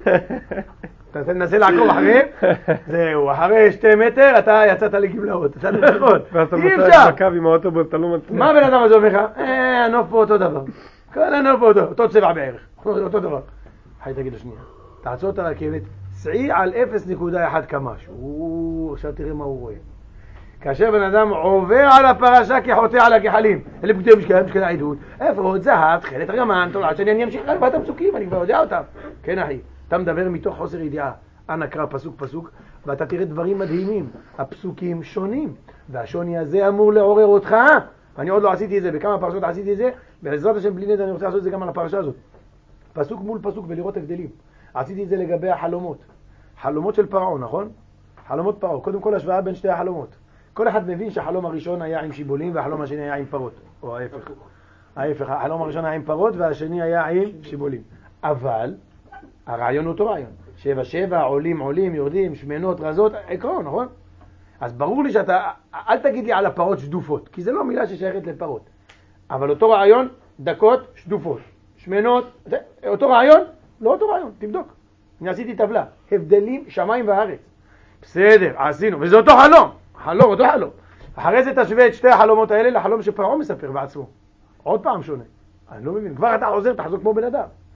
אתה תנסה לעקוב אחריהם, זהו, אחרי 2 מטר אתה יצאת לגמלאות, אתה לא יכול. ואז אתה מוצא בקו עם האוטובוס, אתה לא מצליח. מה הבן אדם הזה אומר לך? הנוף פה אותו דבר. כל הנוף פה אותו צבע בערך, אותו דבר. חי תגיד לו שנייה, תעצור את הרכבת, סעי על 0.1 קמ"ש. עכשיו תראה מה הוא רואה. כאשר בן אדם עובר על הפרשה כחוטא על הגחלים, אלה פקודי משקל העדות, אפרות, זהב, תחילת רגמן, תולעת שאני אמשיך רק בת הפסוקים, אני כבר יודע אותם. כן אחי, אתה מדבר מתוך חוסר ידיעה. אנא קרא פסוק ואתה תראה דברים מדהימים. הפסוקים שונים, והשוני הזה אמור לעורר אותך. אני עוד לא עשיתי את זה, בכמה פרשות עשיתי את זה, בעזרת השם בלי נדר אני רוצה לעשות את זה גם על הפרשה הזאת. פסוק מול פסוק ולראות הבדלים. עשיתי את זה לגבי החלומות. חלומות של פרעה, נכון? חלומות פרעה. קודם כל השוואה בין שתי החלומות. כל אחד מבין שהחלום הראשון היה עם שיבולים והחלום השני היה עם פרות, או ההפך. החלום הראשון היה עם פרות והשני היה עם שיבולים. אבל הרעיון הוא אותו רעיון. 7 עולים, יורדים, שמנות, רזות, עקרון, נכון? אז ברור לי שאתה, אל תגיד לי על הפרות שדופות, כי זה לא מילה ששייכת לפרות. אבל אותו רעיון, דקות, שדופות. שמנות, זה, אותו רעיון? לא אותו רעיון, תבדוק. אני עשיתי טבלה. הבדלים שמיים וארץ. בסדר, עשינו, וזה אותו חלום. אותו חלום. אחרי זה תשווה את שתי החלומות האלה לחלום שפרעה מספר בעצמו. עוד פעם שונה. אני לא מבין. כבר אתה חוזר, תחזור כמו בן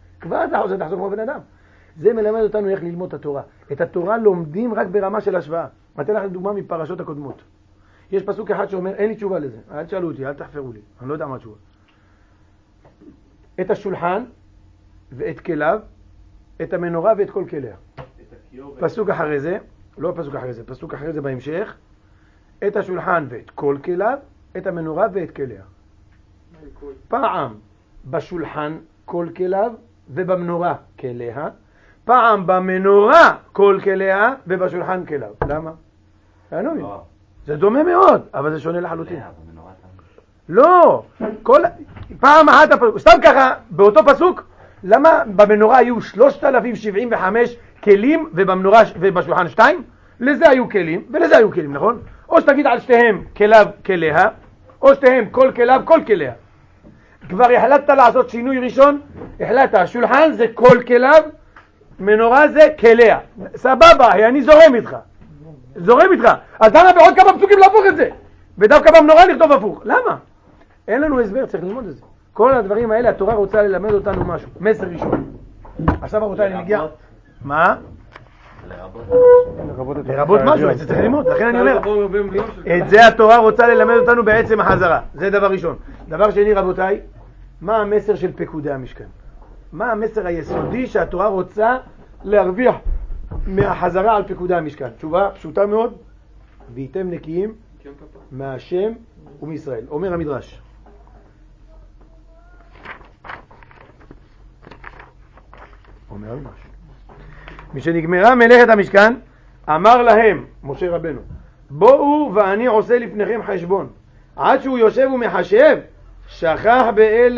אדם. זה מלמד אותנו איך ללמוד את התורה. את התורה לומדים רק ברמה של השוואה. אני אתן לכם דוגמה מפרשות הקודמות. יש פסוק אחד שאומר, אין לי תשובה לזה. אל תשאלו אותי, אל תחפרו לי. אני לא יודע מה התשובה. את השולחן ואת כליו, את המנורה ואת כל כליה. פסוק אחרי זה, לא פסוק אחרי זה, פסוק אחרי זה בהמשך. את השולחן ואת כל כליו, את המנורה ואת כליה. פעם בשולחן כל כליו ובמנורה כליה, פעם במנורה כל כליה ובשולחן כליו. למה? זה דומה מאוד, אבל זה שונה לחלוטין. לא, פעם אחת, סתם ככה, באותו פסוק, למה במנורה היו 3,075 כלים ובשולחן 2? לזה היו כלים ולזה היו כלים, נכון? או שתגיד על שתיהם כליו כליה, או שתיהם כל כליו כל כליה. כבר החלטת לעשות שינוי ראשון, החלטת, השולחן זה כל כליו, מנורה זה כליה. סבבה, אני זורם איתך. זורם איתך. אז למה בעוד כמה פסוקים להפוך את זה? ודווקא במנורה לכתוב הפוך. למה? אין לנו הסבר, צריך ללמוד את זה. כל הדברים האלה, התורה רוצה ללמד אותנו משהו. מסר ראשון. עכשיו רבותיי, אני מגיע. מה? לרבות משהו, את זה צריך ללמוד. לכן אני אומר, את זה התורה רוצה ללמד אותנו בעצם החזרה. זה דבר ראשון. דבר שני, רבותיי, מה המסר של פקודי המשכן? מה המסר היסודי שהתורה רוצה להרוויח מהחזרה על פקודי המשכן? תשובה פשוטה מאוד, והייתם נקיים מהשם ומישראל. אומר המדרש. אומר המדרש. משנגמרה מלאכת המשכן, אמר להם, משה רבנו, בואו ואני עושה לפניכם חשבון. עד שהוא יושב ומחשב, שכח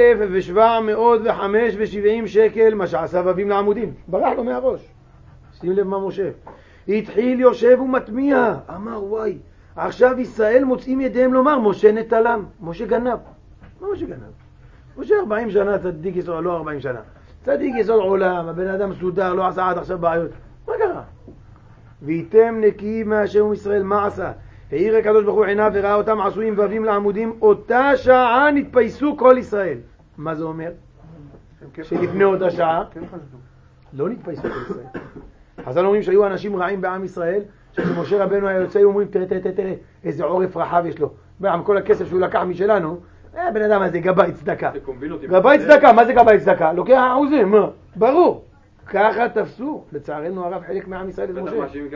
ב1,775 שקל מה שעשה אביו לעמודים. ברח לו מהראש. שים לב מה משה. התחיל יושב ומטמיע. אמר וואי, עכשיו ישראל מוצאים ידיהם לומר, משה נטלם. משה גנב. מה משה גנב? משה 40 שנה צדיק יסוד, לא 40 שנה. צדיק יסוד עולם, הבן אדם סודר, לא עשה עד עכשיו בעיות. מה קרה? והייתם נקיים מהשם ומישראל, מה עשה? העיר הקדוש ברוך הוא עיניו וראה אותם עשויים ואבים לעמודים, אותה שעה נתפייסו כל ישראל. מה זה אומר? שלפני אותה שעה לא נתפייסו כל ישראל. חז"ל אומרים שהיו אנשים רעים בעם ישראל, שכשמשה רבנו היה יוצא, היו אומרים תראה איזה עורף רחב יש לו. בעם כל הכסף שהוא לקח משלנו, בן אדם הזה גבאי צדקה. גבאי צדקה, מה זה גבאי צדקה? לוקח אחוזים, מה? ברור. ככה תפסו, לצערנו הרב, חלק מעם ישראל את משה.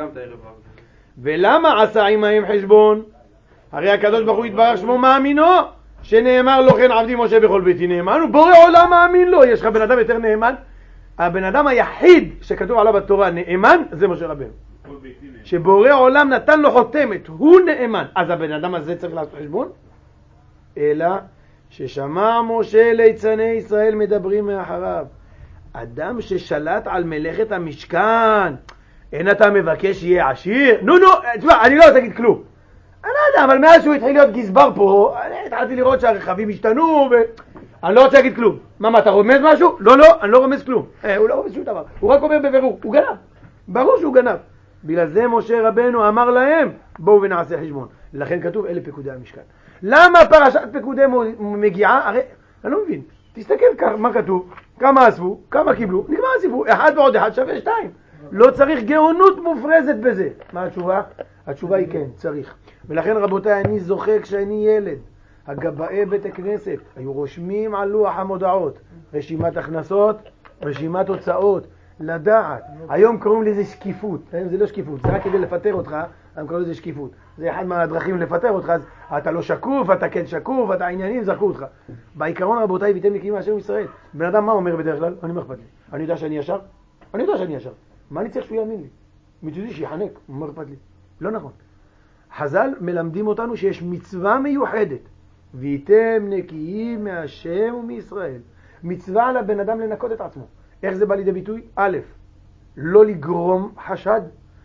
ולמה עשה עמהם חשבון? הרי הקדוש ברוך הוא יתברך שמו מאמינו, שנאמר לו כן עבדי משה בכל ביתי נאמן, ובורא עולם מאמין לו. יש לך בן אדם יותר נאמן? הבן אדם היחיד שכתוב עליו בתורה נאמן זה משה רבנו, שבורא עולם נתן לו חותמת, הוא נאמן. אז הבן אדם הזה צריך לעשות חשבון? אלא ששמע משה ליצני ישראל מדברים מאחריו. אדם ששלט על מלאכת המשכן, אין אתה מבקש שיהיה עשיר? נו, תשמע, אני לא רוצה להגיד כלום. אני לא יודע, אבל מאז שהוא התחיל להיות גזבר פה, אני התחלתי לראות שהרכבים השתנו, אני לא רוצה להגיד כלום. מה, אתה רומז משהו? לא, אני לא רומז כלום. הוא לא רומז שום דבר. הוא רק אומר בבירור, הוא גנב. ברור שהוא גנב. בגלל זה משה רבנו אמר להם, בואו ונעשה חשבון. לכן כתוב, אלה פקודי המשכן. למה פרשת פקודי מגיעה? הרי, אני לא מבין. תסתכל מה כתוב, כמה אספו, כמה קיבלו, נגמר הסיפור. 1 ועוד 1 שווה 2. לא צריך גאונות מופרזת בזה. מה התשובה? התשובה היא כן, צריך. ולכן רבותיי, אני זוכר כשאני ילד, הגבאי בית הכנסת היו רושמים על לוח המודעות רשימת הכנסות, רשימת הוצאות, לדעת. היום קוראים לזה שקיפות. היום זה לא שקיפות, זה רק כדי לפטר אותך, הם קוראים לזה שקיפות. זה אחד מהדרכים לפטר אותך, אז אתה לא שקוף, אתה כן שקוף, אתה עניינים, זרקו אותך. בעיקרון רבותיי, ויתם נקיים מהשם ישראל. בן אדם מה אומר בדרך כלל? אני מרפת לי. אני יודע שאני ישר? אני יודע שאני ישר. מה אני צריך שהוא יאמין לי? מצודי שיחנק, מה אכפת לי? לא נכון. חז"ל מלמדים אותנו שיש מצווה מיוחדת, והייתם נקיים מהשם ומישראל. מצווה על הבן אדם לנקות את עצמו. איך זה בא לידי ביטוי? א', לא לגרום חשד.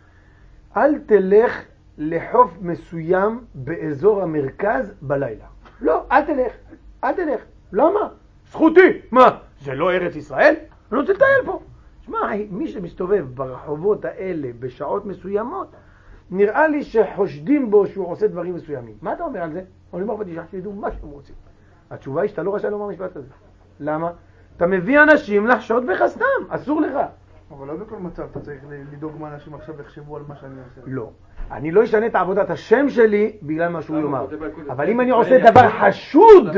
אל תלך לחוף מסוים באזור המרכז בלילה. לא, אל תלך. למה? זכותי. מה? זה לא ארץ ישראל? אני רוצה לטייל פה. שמע, מי שמסתובב ברחובות האלה בשעות מסוימות, נראה לי שחושדים בו שהוא עושה דברים מסוימים. מה אתה אומר על זה? אני אומר בדישה שידעו מה שהם רוצים. התשובה היא שאתה לא רשאי לומר משפט כזה. למה? אתה מביא אנשים לחשוד בך סתם, אסור לך. אבל לא בכל מצב אתה צריך לדאוג מה אנשים עכשיו יחשבו על מה שאני עושה. לא. אני לא אשנה את עבודת השם שלי בגלל מה שהוא יאמר. אבל אם אני עושה דבר חשוד,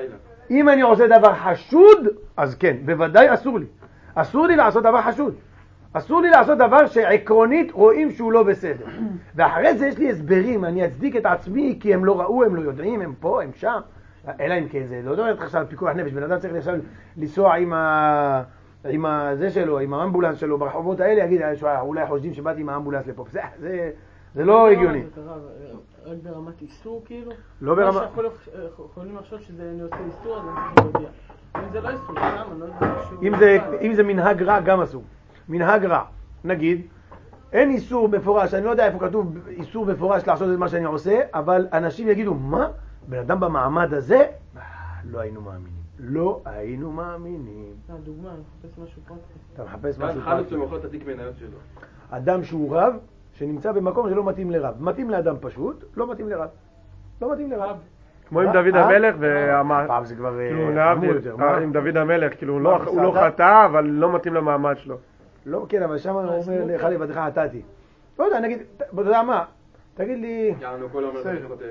אז כן, בוודאי אסור לי. אסור לי לעשות דבר חשוד. אסור לי לעשות דבר שעקרונית רואים שהוא לא בסדר. ואחרי זה יש לי הסברים, אני אצדיק את עצמי כי הם לא ראו, הם לא יודעים, הם פה, הם שם. אלא אם כן זה, לא דורת עכשיו פיקוח נפש, בן אדם צריך עכשיו לנסוע עם זה שלו, עם האמבולנס שלו ברחובות האלה, יגיד, אולי חושדים שבאתי עם האמבולנס לפה. זה לא הגיוני. רק ברמת איסור כאילו? לא ברמת... יכולים לחשוב שזה אני עושה איסור, אז אני צריך להודיע. אם זה לא איסור, אם זה מנהג רע, גם אסור. מנהג רע, נגיד, אין איסור מפורש, אני לא יודע איפה כתוב איסור מפורש לעשות את מה שאני עושה, אבל אנשים יגידו, מה? בן אדם במעמד הזה? לא היינו מאמינים. לא היינו מאמינים. דוגמה, אני מחפש משהו פרקטי. אתה מחפש ואז משהו חלוץ פרקטי. שמוכר את התיק מניות שלו. אדם שהוא רב, שנמצא במקום שלא מתאים לרב. מתאים לאדם פשוט, לא מתאים לרב. לא מתאים לרב. כמו עם דוד המלך פעם זה כבר חמור יותר. עם דוד המלך, כאילו הוא לא חטא, אבל לא מתאים למעמד שלו. לא, כן, אבל שם הוא אומר לך לבדך עתתי. לא יודע, נגיד, אתה יודע מה? תגיד לי, יענו, כל אומר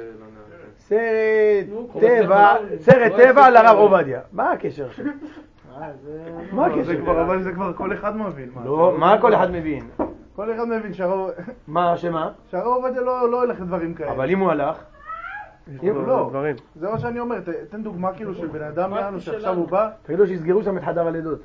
סרט טבע לרב עובדיה. מה הקשר עכשיו? מה הקשר? אבל זה כבר כל אחד מבין. לא, מה כל אחד מבין? כל אחד מבין שהרב... מה, שמה? שהרב עובדיה לא הולך לדברים כאלה. אבל אם הוא הלך, לא, זה מה שאני אומר, תן דוגמה כאילו של בן אדם יענו שעכשיו הוא בא. תגידו שיסגרו שם את חדר הלידות.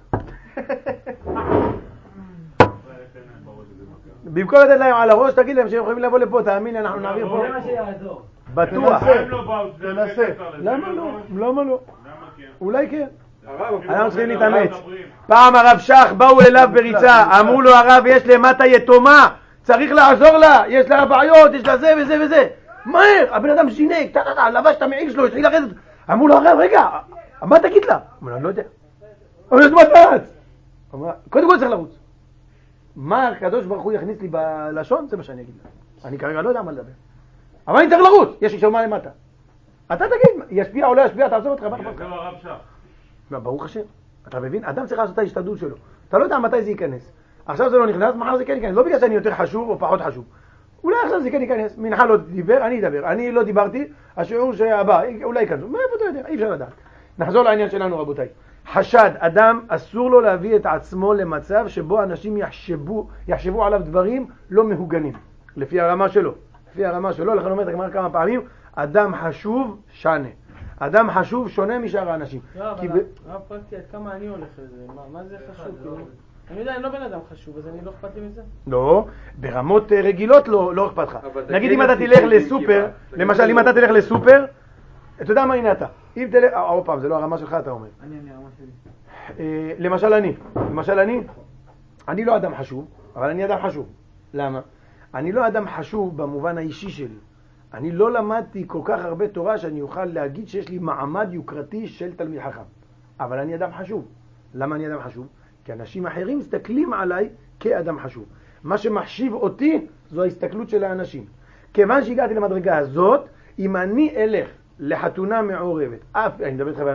במקום לתת להם על הראש, תגיד להם שהם יכולים לבוא לפה, תאמין לי, אנחנו נעביר פה. זה מה שיעזור. בטוח. תנסה. למה לא? למה לא? אולי כן. הרב, אנחנו צריכים להתאמץ. פעם הרב שך באו אליו בריצה, אמרו לו הרב יש למטה יתומה, צריך לעזור לה, יש לה בעיות, יש לה זה וזה וזה. מהר, הבן אדם זינק, לבש את המעיל שלו, התחיל לרדת. אמרו לו הרב, רגע, מה תגיד לה? אמרו לו, אני לא יודע. אמרו לו, מה תרץ? קודם כל צריך לרוץ. מה הקדוש ברוך הוא יכניס לי בלשון? זה מה שאני אגיד לה. אני כרגע לא יודע מה לדבר. אבל אני צריך לרוץ, יש לי שמה למטה. אתה תגיד, ישפיע או לא ישפיע, תעזוב אותך. זה הרב שך. ברוך השם, אתה מבין? אדם צריך לעשות את ההשתדלות שלו. אתה לא יודע מתי זה ייכנס. עכשיו זה לא נכנס, מחר זה כן ייכנס. לא בגלל שאני יותר חשוב או פחות חשוב. אולי עכשיו זה כן ייכנס. מנחה לא דיבר, אני אדבר. אני לא דיברתי, השיעור שהבא, אולי ייכנסו. מאיפה אתה יודע? אי אפשר לדעת. נחזור לעניין שלנו רבותיי. חשד, אדם אסור לו להביא את עצמו למצב שבו אנשים יחשבו עליו דברים לא מהוגנים. לפי הרמה שלו. לכן אומרת הגמרא כמה פעמים, אדם חשוב שונה. אדם חשוב שונה משאר האנשים. לא, אבל הרב פרקטי, עד כמה אני הולך לזה? מה זה חשוב? אני יודע, אני לא בן אדם חשוב, אז אני לא אכפת לי מזה? לא, ברמות רגילות לא אכפת לך. נגיד אם אתה תלך לסופר, למשל אם אתה תלך לסופר, אתה יודע מה הנה אתה. אם תלך, עוד פעם, זה לא הרמה שלך אתה אומר. אני הרמה שלי. למשל אני לא אדם חשוב, אבל אני אדם חשוב. למה? אני לא אדם חשוב במובן האישי שלי. אני לא למדתי כל כך הרבה תורה שאני אוכל להגיד שיש לי מעמד יוקרתי של תלמיד חכם. אבל אני אדם חשוב. למה אני אדם חשוב? כי אנשים אחרים מסתכלים עליי כאדם חשוב. מה שמחשיב אותי זו ההסתכלות של האנשים. כיוון שהגעתי למדרגה הזאת, אם אני אלך לחתונה מעורבת, אני מדבר איתך ואני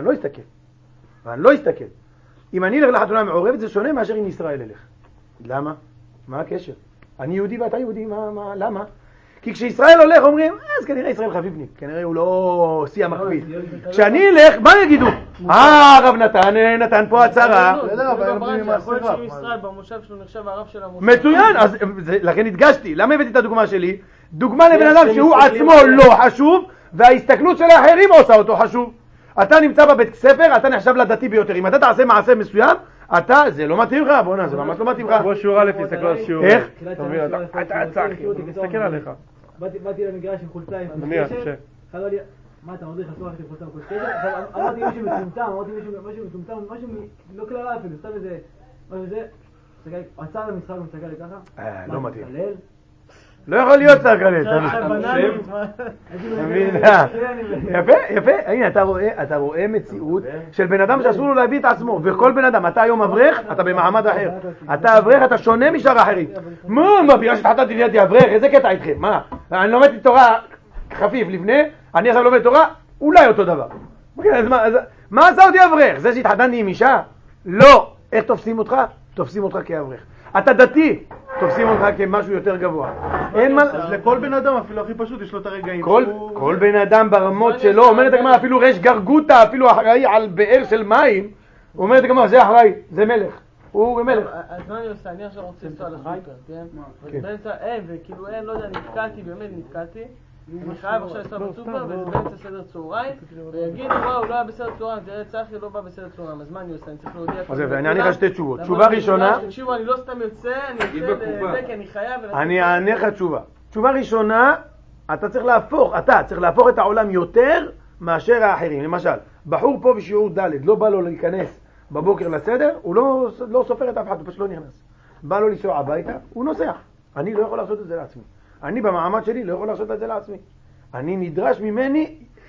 לא אסתכל. אם אני אלך לחתונה מעורבת זה שונה מאשר אם ישראל אלך. למה? מה הקשר? אני יהודי ואתה יהודי, למה? כי כשישראל הולך אומרים, אז כנראה ישראל חביבניק, כנראה הוא לא שיא המקביל. כשאני אלך, מה יגידו? הרב נתן פה הצהרה. יכול להיות שאם ישראל במושב שלו נחשב הרב של המושב. מצוין, אז לכן הדגשתי. למה הבאתי את הדוגמה שלי? דוגמה לבן אדם שהוא עצמו לא חשוב, וההסתכלות של האחרים עושה אותו חשוב. אתה נמצא בבית ספר, אתה נחשב לדתי ביותר. אם אתה תעשה מעשה מסוים, זה לא מתאים לך, בוא'נה, זה ממש לא מתאים לך. בוא שיעור א' תסתכל על שיעור. איך? אתה צעק, תסתכל עליך. באתי למגרש עם חולצה עם קשר, חלו לי, מה אתה מדריך אסור לך עם חולצה עם קשר? אמרתי מישהו מטומטם, משהו לא כללה אפילו, סתם איזה, עצר למשחק ומסתכל לי ככה. לא מתאים. לא יכול להיות שר כלל. יפה, הנה אתה רואה מציאות של בן אדם שאסור לו להביא את עצמו, וכל בן אדם, אתה היום אברך, אתה במעמד אחר. אתה אברך, אתה שונה משאר האחרים. מה, בגלל שהתחתנתי נהייתי אברך, איזה קטע איתכם? מה? אני לומד תורה חפיף לפני, אני עכשיו לומד תורה, אולי אותו דבר. מה עשה אותי אברך? זה שהתחתנתי עם אישה? לא. איך תופסים אותך? תופסים אותך כאברך. אתה דתי, תופסים אותך כמשהו יותר גבוה. אין מה... אז לכל בן אדם, אפילו הכי פשוט, יש לו את הרגעים. כל בן אדם ברמות שלו, אומרת הגמרא, אפילו רש גרגוטה, אפילו אחראי על באר של מים, אומרת הגמרא, זה אחראי, זה מלך. הוא מלך. אז מה אני עושה? אני עכשיו רוצה לנסוע לסופר, כן? ובאמצע, וכאילו לא יודע, נתקעתי. אני חייב עכשיו לנסוע בסופר, וזה באמצע סדר צהריים, ויגידו, וואו, לא היה בסדר צהריים, תראה, צחי לא בא בסדר צהריים, אז מה אני עושה? אני צריך להודיע... אז אני אענה לך שתי תשובות. תשובה ראשונה... תקשיבו, אני לא סתם יוצא, אני יוצא לזה, כי אני חייב... אני אענה לך תשובה. תשובה ראשונה, אתה צריך להפוך את העולם יותר מאשר האחרים. למשל, בחור פה בשיעור ד' לא בא לו להיכנס בבוקר לסדר, הוא לא סופר את אף אחד, הוא פשוט לא נכנס. בא לו לנסוע הביתה, הוא נוסע. אני לא יכול לעשות את זה לעצמי. אני במעמד שלי לא יכול לעשות את זה לעצמי. אני נדרש ממני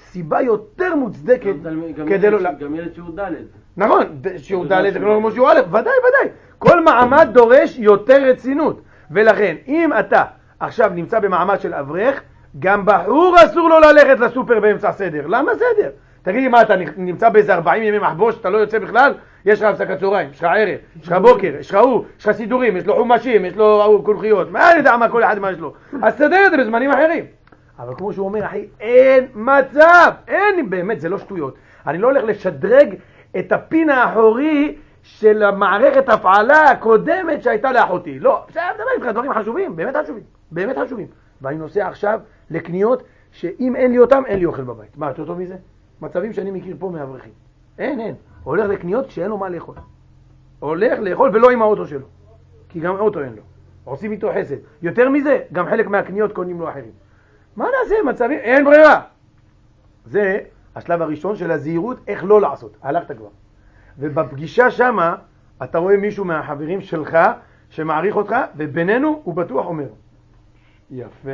סיבה יותר מוצדקת כדי לא... גם ילד שיעור ד'. נכון, שיעור ד' זה לא כמו שיעור א', ודאי. כל מעמד דורש יותר רצינות. ולכן, אם אתה עכשיו נמצא במעמד של אברך, גם בחור אסור לו ללכת לסופר באמצע סדר. למה סדר? תגיד לי, מה, אתה נמצא באיזה 40 ימי מחבוש, אתה לא יוצא בכלל? יש לך הפסקת צהריים, יש לך ערב, יש לך בוקר, יש לך סידורים, יש לו חומשים, יש לו קולחיות, מה אני יודע מה כל אחד מה יש לו? אז סדר את זה בזמנים אחרים. אבל כמו שהוא אומר, אחי, אין מצב, אין, באמת, זה לא שטויות. אני לא הולך לשדרג את הפין האחורי של המערכת הפעלה הקודמת שהייתה לאחותי. לא, זה דבר איתך, דברים חשובים, באמת חשובים. ואני נוסע עכשיו לקניות שאם אין לי אותם, אין לי אוכל בבית. מה, יותר טוב מזה? מצבים שאני מכיר פה מאברכים. אין. הולך לקניות כשאין לו מה לאכול. הולך לאכול ולא עם האוטו שלו. כי גם האוטו אין לו. עושים איתו חסד. יותר מזה, גם חלק מהקניות קונים לו אחרים. מה נעשה? מצבים? אין ברירה. זה השלב הראשון של הזהירות, איך לא לעשות. הלכת כבר. ובפגישה שמה, אתה רואה מישהו מהחברים שלך שמעריך אותך, ובינינו הוא בטוח אומר. יפה.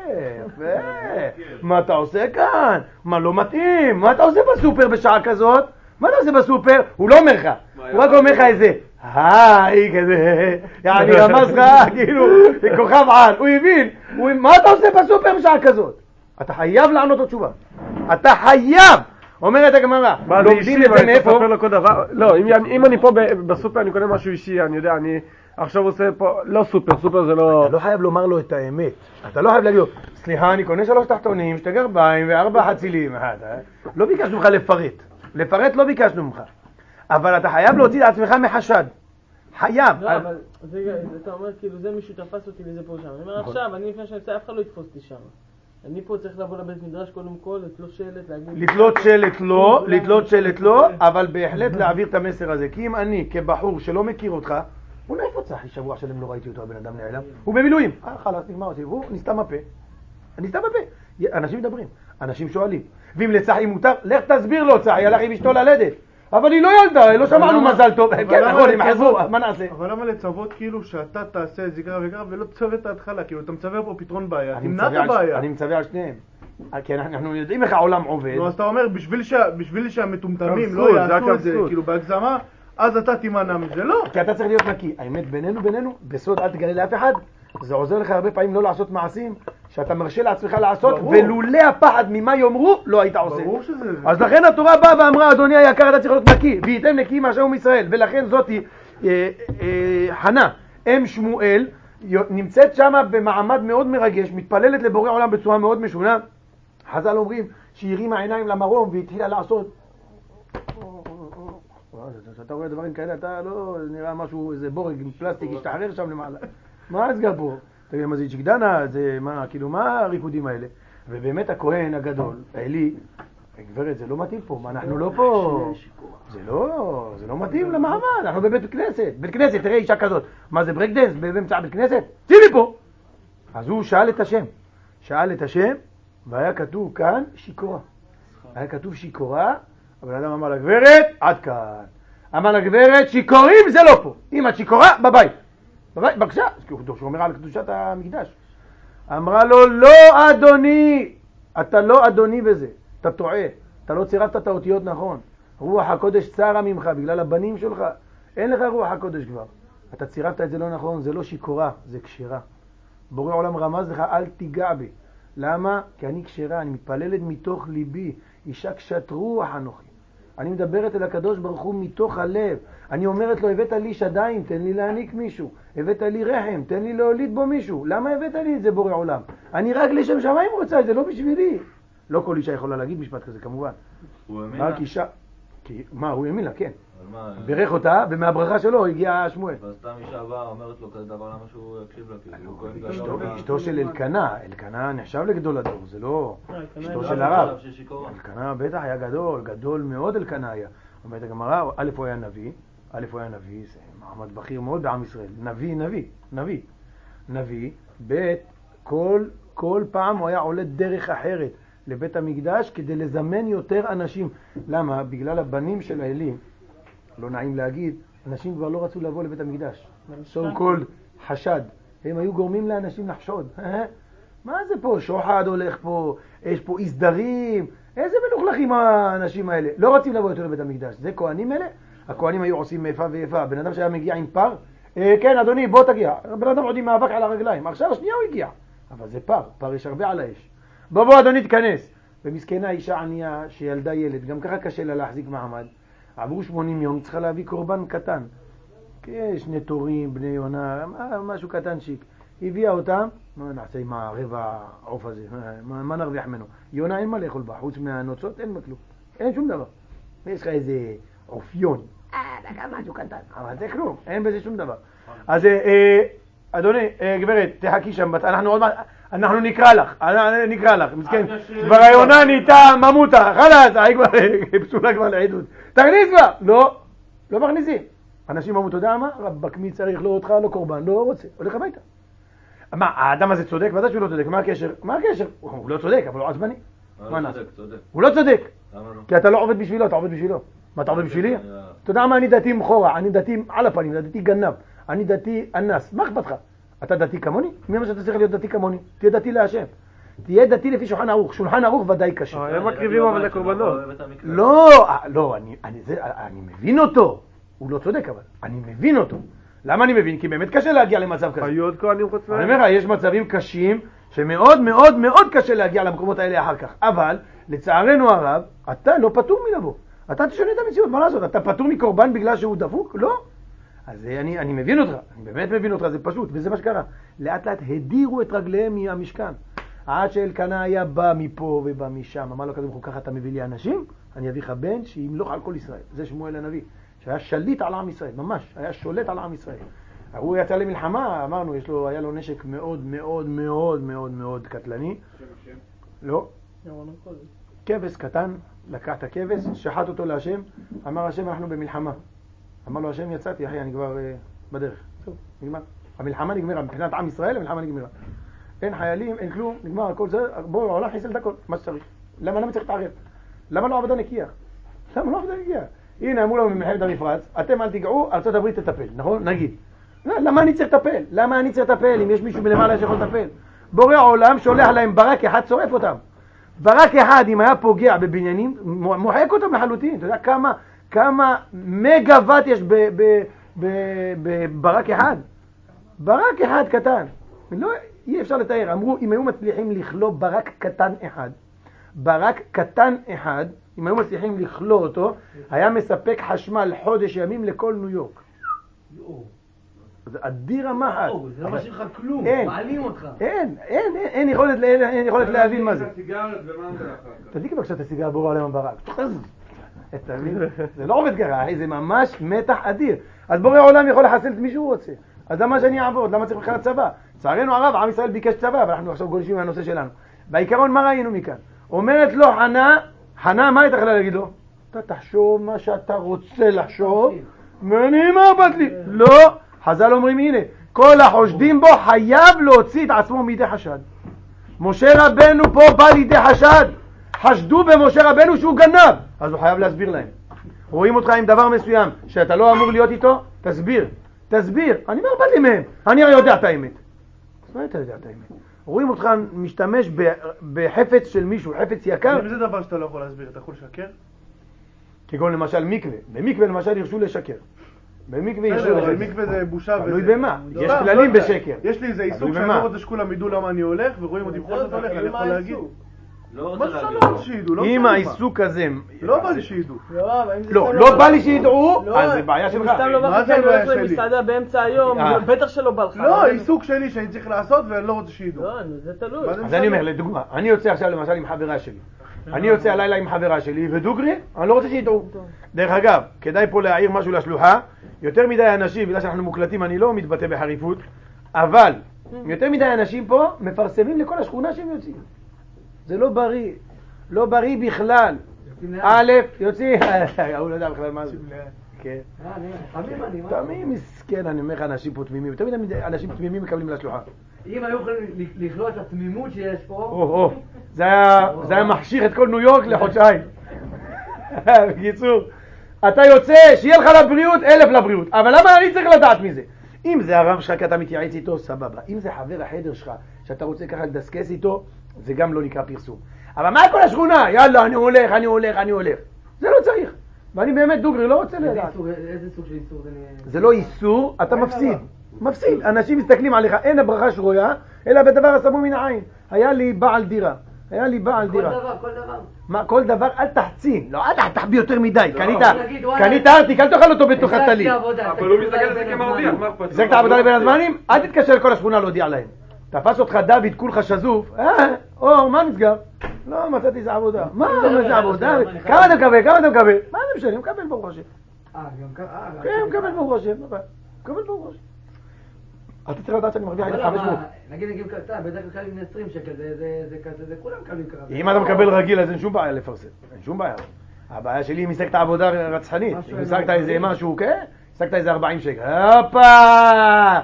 מה אתה עושה כאן? מה לא מתאים? מה אתה עושה בסופר בשעה כזאת? מה אתה עושה בסופר? הוא לא אומר לך. הוא רק אומר לך איזה, היי כזה, יעני רמז לך, כאילו, כוכב על. הוא הבין. מה אתה עושה בסופר בשעה כזאת? אתה חייב לענות לו תשובה. אתה חייב. אומרת הגמרא, לומדים את זה מאיפה? לא, אם אני פה בסופר אני קונה משהו אישי, אני יודע, אני עכשיו עושה פה, לא סופר זה לא... אתה לא חייב לומר לו את האמת. אתה לא חייב להגיד לו, סליחה, אני קונה 3 תחתונים, 2 גרביים ו4 חצילים. לא ביקשנו לך לפרט לא ביקשנו ממך. אבל אתה חייב להוציא את עצמך מחשד. חייב. לא, אבל אתה אומר, כאילו, זה מישהו תפס אותי וזה פה שם. אני אומר, עכשיו, אני לפני שאני אצא, אף אחד לא יתפוס אותי שם. אני פה צריך לבוא לבית מדרש קודם כל, לתלות שלט, להגיד... לתלות שלט לא, אבל בהחלט להעביר את המסר הזה. כי אם אני, כבחור שלא מכיר אותך, הוא לא יפוצח, שבוע שלם לא ראיתי אותו, הבן אדם נעלם. הוא במילואים. חלאס, נגמר אותי. והוא נסתם הפה. אנשים מדברים, אנשים שואלים. ואם לצחי מותר, לך תסביר לו, צחי, הלך עם אשתו ללדת. אבל היא לא ילדה, לא שמענו מזל טוב. כן, נכון, הם חזרו, מה נעשה? אבל למה לצוות כאילו שאתה תעשה זיגרה וגרה ולא תצווה את ההתחלה? כאילו אתה מצווה פה פתרון בעיה, תמנע את הבעיה. אני מצווה על שניהם. כי אנחנו יודעים איך העולם עובד. אז אתה אומר, בשביל שהמטומטמים לא יעשו את זה, כאילו בהגזמה, אז אתה תימנע מזה, לא. כי אתה צריך להיות נקי. האמת, בינינו, בסוד אל תגלה לאף אחד. זה עוזר לך הרבה פעמים לא לעשות מעשים שאתה מרשה לעצמך לעשות, ולולא הפחד ממה יאמרו, לא היית עושה. ברור שזה זה. אז לכן התורה באה ואמרה, אדוני היקר, אתה צריך להיות נקי, וייתם נקי מהשם מישראל. ולכן זאתי, חנה, אם שמואל, נמצאת שמה במעמד מאוד מרגש, מתפללת לבורא עולם בצורה מאוד משונה. חז"ל אומרים שהיא הרימה עיניים למרום והתחילה לעשות. אתה רואה דברים כאלה, אתה לא נראה משהו, איזה בורג עם פלסטיק ישתחרר שם למעלה. מה הסגר פה? תגיד, מה זה צ'יקדנה? זה מה, כאילו, מה הריקודים האלה? ובאמת הכהן הגדול, אלי, גברת, זה לא מתאים פה, מה, אנחנו לא פה, זה לא מתאים למעמד, אנחנו בבית כנסת, תראה אישה כזאת, מה זה ברקדנס באמצע בית כנסת? צאי מפה! אז הוא שאל את השם, והיה כתוב כאן שיקורה. היה כתוב שיקורה, אבל האדם אמר לגברת, עד כאן. אמר לגברת, שיקורים זה לא פה, אם את שיקורה, בבית. בבקשה, הוא אומר על קדושת המקדש. אמרה לו, לא אדוני, אתה לא אדוני בזה, אתה טועה, אתה לא צירפת את האותיות נכון. רוח הקודש צרה ממך בגלל הבנים שלך, אין לך רוח הקודש כבר. אתה צירפת את זה לא נכון, זה לא שיקורה, זה כשרה. בורא עולם רמז לך, אל תיגע בי. למה? כי אני כשרה, אני מתפללת מתוך ליבי, אישה קשת רוח אנוכי. אני מדברת אל הקדוש ברוך הוא מתוך הלב. אני אומרת לו, הבאת לי שדיים, תן לי להעניק מישהו. הבאת לי רחם, תן לי להוליד בו מישהו. למה הבאת לי את זה בורא עולם? אני רק לשם שמיים רוצה את זה, לא בשבילי. לא כל אישה יכולה להגיד משפט כזה, כמובן. הוא האמין לה? רק אישה... מה, הוא האמין לה, כן. ברך אותה, ומהברכה שלו הגיע שמואל. וסתם אישה באה, אומרת לו כזה דבר, למה שהוא יקשיב לה? אשתו של אלקנה, אלקנה נחשב לגדול הדור, זה לא אשתו של הרב. אלקנה בטח היה גדול מאוד אלקנה היה. אומרת הגמרא, א' הוא היה נביא, זה מעמד בכיר מאוד בעם ישראל. נביא, ב' כל פעם הוא היה עולה דרך אחרת לבית המקדש כדי לזמן יותר אנשים. למה? בגלל הבנים של האלים, לא נעים להגיד, אנשים כבר לא רצו לבוא לבית המקדש. so called חשד. הם היו גורמים לאנשים לחשוד. מה זה פה? שוחד הולך פה, יש פה אי-סדרים, איזה מלוכלכים האנשים האלה. לא רוצים לבוא יותר לבית המקדש. זה כהנים אלה? הכהנים היו עושים איפה ואיפה. בן אדם שהיה מגיע עם פר, כן אדוני בוא תגיע. בן אדם עוד עם מאבק על הרגליים. עכשיו שנייה הוא הגיע. אבל זה פר יש הרבה על האש. בוא אדוני תכנס. ומסכנה אישה ענייה שילדה ילד, גם ככה קשה לה להחזיק מעמד. עברו 80 יום, צריכה להביא קורבן קטן. שני תורים, בני יונה, משהו קטנשיק. הביאה אותם, מה נעשה עם הרבע העוף הזה? מה נרוויח ממנו? יונה אין מה לאכול בה, חוץ מהנוצות אין כלום. אין שום דבר. יש לך איזה אופיון. דקה משהו קטן, אבל זה כלום, אין בזה שום דבר. אז אדוני, גברת, תחכי שם, אנחנו נקרא לך, מסכן. כבר היונה נהייתה ממותה, חלאס, היא כבר פסולה כבר לעדות. תכניס כבר! לא מכניסים. אנשים אמרו, אתה יודע מה? רבק, מי צריך לא אותך, לא קורבן, לא רוצה, הולך הביתה. מה, האדם הזה צודק? ודאי שהוא לא צודק, מה הקשר? הוא לא צודק, אבל הוא עצבני. מה נעשה? הוא לא צודק. כי אתה לא עובד בשבילו, אתה עובד בשבילו. מה, אתה עובד בשבילי? אתה יודע מה, אני דתי מחורה, אני דתי על הפנים, אני דתי גנב, אני דתי אנס, מה אכפת לך? אתה דתי כמוני? מי אמר שאתה צריך להיות דתי כמוני? תהיה דתי להשם. תהיה דתי לפי שולחן ערוך, שולחן ערוך ודאי קשה. הם מקריבים אבל לקורבנות. לא, אני מבין אותו. הוא לא צודק אבל, אני מבין אותו. למה אני מבין? כי באמת קשה להגיע למצב כזה. היו עוד כהנים חוץ מהם? אני אומר, יש מצבים קשים שמאוד מאוד מאוד קשה להגיע למקומות האלה אחר כך. אבל, לצערנו הרב, אתה לא פטור מלבוא. אתה תשנה את המציאות, מה לעשות? אתה פטור מקורבן בגלל שהוא דפוק? לא. אז אני מבין אותך, אני באמת מבין אותך, זה פשוט, וזה מה שקרה. לאט לאט הדירו את רגליהם מהמשכן. עד שאלקנה היה בא מפה ובא משם. אמר לו הקדוש ברוך הוא, ככה אתה מביא לי אנשים? אני אביא לך בן שימלוך על כל ישראל. זה שמואל הנביא. שהיה שליט על עם ישראל, ממש, היה שולט על עם ישראל. הוא יצא למלחמה, אמרנו, היה לו נשק מאוד מאוד מאוד מאוד מאוד קטלני. לא. כבש קטן, לקח את הכבש, שחט אותו להשם, אמר השם, אנחנו במלחמה. אמר לו השם, יצאתי, אחי, אני כבר בדרך. טוב, נגמר. המלחמה נגמרה, מבחינת עם ישראל, המלחמה נגמרה. אין חיילים, אין כלום, נגמר, הכל זה, בואו, העולם חיסל את הכל, מה שצריך. למה צריך להתערב? למה לא עבודה נקייה? הנה, אמרו לנו ממלחמת המפרץ, אתם אל תיגעו, ארצות הברית תטפל, נכון? נגיד. למה אני צריך לטפל? למה אני צריך לטפל אם יש מישהו מלמעלה שיכול לטפל? בורא העולם שולח להם ברק אחד, שורף אותם. ברק אחד, אם היה פוגע בבניינים, מוחק אותם לחלוטין. אתה יודע כמה מגוואט יש בברק אחד? ברק אחד קטן. אי אפשר לתאר. אמרו, אם היו מצליחים לכלוא ברק קטן אחד, אם היו מצליחים לכלוא אותו, היה מספק חשמל חודש ימים לכל ניו יורק. זה אדיר המחט. זה לא משאיר לך כלום, מעלים אותך. אין יכולת להבין מה זה. תדליק בבקשה את הסיגר בורא עליהם ברק. זה לא עובד ככה, זה ממש מתח אדיר. אז בורא העולם יכול לחסל את מי שהוא רוצה. אז למה שאני אעבוד? למה צריך בכלל צבא? צערנו הרב, עם ישראל ביקש צבא, אבל אנחנו עכשיו גולשים מהנושא שלנו. בעיקרון, מה ראינו מכאן? אומרת לו חנה, מה הייתה יכולה להגיד לו? אתה תחשוב מה שאתה רוצה לחשוב, ואני מה אכפת לי? לא, חז"ל אומרים, הנה, כל החושדים בו חייב להוציא את עצמו מידי חשד. משה רבנו פה בא לידי חשד, חשדו במשה רבנו שהוא גנב, אז הוא חייב להסביר להם. רואים אותך עם דבר מסוים שאתה לא אמור להיות איתו, תסביר. אני מה אכפת לי מהם? אני הרי יודע את האמת. אז מה אתה יודע את האמת? רואים אותך משתמש בחפץ של מישהו, חפץ יקר. אם זה דבר שאתה לא יכול להסביר, אתה יכול לשקר? כגון למשל מקווה. במקווה למשל ירשו לשקר. במקווה זה בושה. תלוי במה? יש כללים בשקר. יש לי איזה עיסוק שאני לא רוצה שכולם ידעו למה אני הולך, ורואים אותי בכל זאת הולך, אני יכול להגיד. מה שאתה לא רוצה שידעו? אם העיסוק הזה... לא בא לי שידעו. לא בא לי שידעו, אז זה בעיה שלך. סתם לא בא לך שאני הולך למסעדה באמצע היום, בטח שלא בא לך. לא, עיסוק שלי שאני צריך לעשות ואני לא רוצה שידעו. לא, זה תלוי. אז אני אומר, לדוגמה, אני יוצא עכשיו למשל עם חברה שלי. אני יוצא הלילה עם חברה שלי, ודוגרי, אני לא רוצה שידעו. דרך אגב, כדאי פה להעיר משהו לשלוחה, יותר מדי אנשים, בגלל שאנחנו מוקלטים, אני לא מתבטא בחריפות, אבל יותר מדי אנשים פה מפרסמים לכל השכונה שהם יוצאים. זה לא בריא, לא בריא בכלל. א', יוצאים, הוא לא יודע בכלל מה זה. כן. תמים מסכן, אני אומר לך, אנשים פה תמימים, יותר מדי אנשים תמימים מקבלים לשלוחה. אם היו יכולים לכלוא את התמימות שיש פה... זה היה מחשיך את כל ניו יורק לחודשיים. בקיצור, אתה יוצא, שיהיה לך לבריאות, 1000 לבריאות. אבל למה אני צריך לדעת מזה? אם זה הרב שלך כי אתה מתייעץ איתו, סבבה. אם זה חבר החדר שלך, שאתה רוצה ככה לדסקס איתו, זה גם לא נקרא פרסום. אבל מה כל השכונה? יאללה, אני הולך. זה לא צריך. ואני באמת דוגרי, לא רוצה לדעת. איזה סוג של איסור זה? זה לא איסור, אתה מפסיד. אנשים מסתכלים עליך, אין הברכה שרויה, אלא בדבר הסמום מן העין. היה לי בעל דירה. כל דבר. מה, כל דבר? אל תחצין. לא, אל תחביא יותר מדי. קנית ארטיק, אל תאכל אותו בתוך הטלית. אבל הוא מסתכל על זה כמרוויח, מה אכפת? הזקת עבודה לבין הזמנים? אל תתקשר לכל השכונה להודיע להם. תפס אותך דוד, כולך שזוף, מה נסגר? לא, מצאתי איזה עבודה. מה זה עבודה? כמה אתה מקבל? מה זה משנה? מקבל ברוך השם. כן, מקבל ברוך השם. אתה צריך לדעת שאני מרוויח 1,500. נגיד קצת, בדרך כלל עם 20 שקל, זה כולם מקבלים ככה. אם אתה מקבל רגיל, אז אין שום בעיה לפרסם. אין שום בעיה. הבעיה שלי אם השגת עבודה רצחנית. אם השגת איזה משהו, כן? השגת איזה 40 שקל. הופה!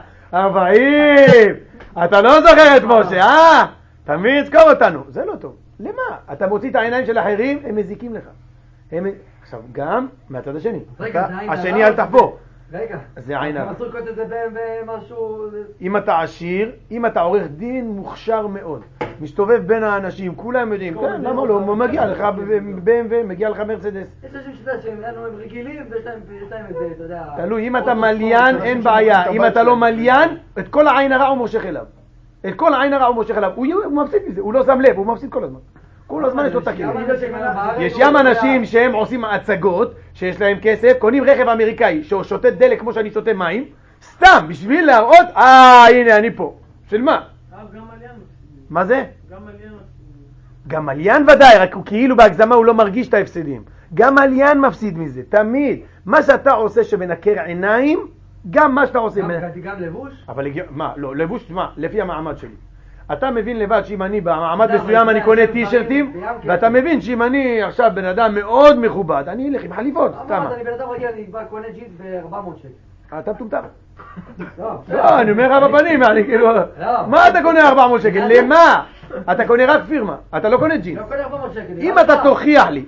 40! אתה לא זוכר את משה, תמיד זכור אותנו. זה לא טוב. למה? אתה מוציא את העיניים של האחרים, הם מזיקים לך. עכשיו, גם מהצד השני. השני אל תחבור. רגע, זה עין הרע. אסור לקרוא את זה במשהו... אם אתה עשיר, אם אתה עורך דין מוכשר מאוד, מסתובב בין האנשים, כולם יודעים, כן, למה לא? מגיע לך BMW, מגיע לך מרצדס. יש אנשים שהם רגילים, ויש להם את זה, אתה יודע... תלוי, אם אתה מליין, אין בעיה. אם אתה לא מליין, את כל העין הרע הוא מושך אליו. הוא מפסיד מזה, הוא לא שם לב, הוא מפסיד כל הזמן. כל הזמן יש לו תקין. יש ים אנשים שהם עושים הצגות, שיש להם כסף, קונים רכב אמריקאי, ששותה דלק כמו שאני שותה מים, סתם, בשביל להראות, הנה אני פה. של מה? מה זה? גם מליין ודאי, רק הוא כאילו בהגזמה הוא לא מרגיש את ההפסדים. גם מליין מפסיד מזה, תמיד. מה שאתה עושה שמנקר עיניים, גם מה שאתה עושה... גם לבוש? אבל מה? לא, לבוש, מה? לפי המעמד שלי. אתה מבין לבד שאם אני במעמד מסוים אני קונה טישרטים, ואתה מבין שאם אני עכשיו בן אדם מאוד מכובד, אני אלך עם חליפות, סתם. אני בן אדם רגיל, אני קונה ג'ינס ב-400 שקל. אתה מטומטם. לא, אני אומר לך בפנים, אני כאילו... מה אתה קונה 400 שקל? למה? אתה קונה רק פירמה, אתה לא קונה ג'ינס. לא קונה 400 שקל. אם אתה תוכיח לי,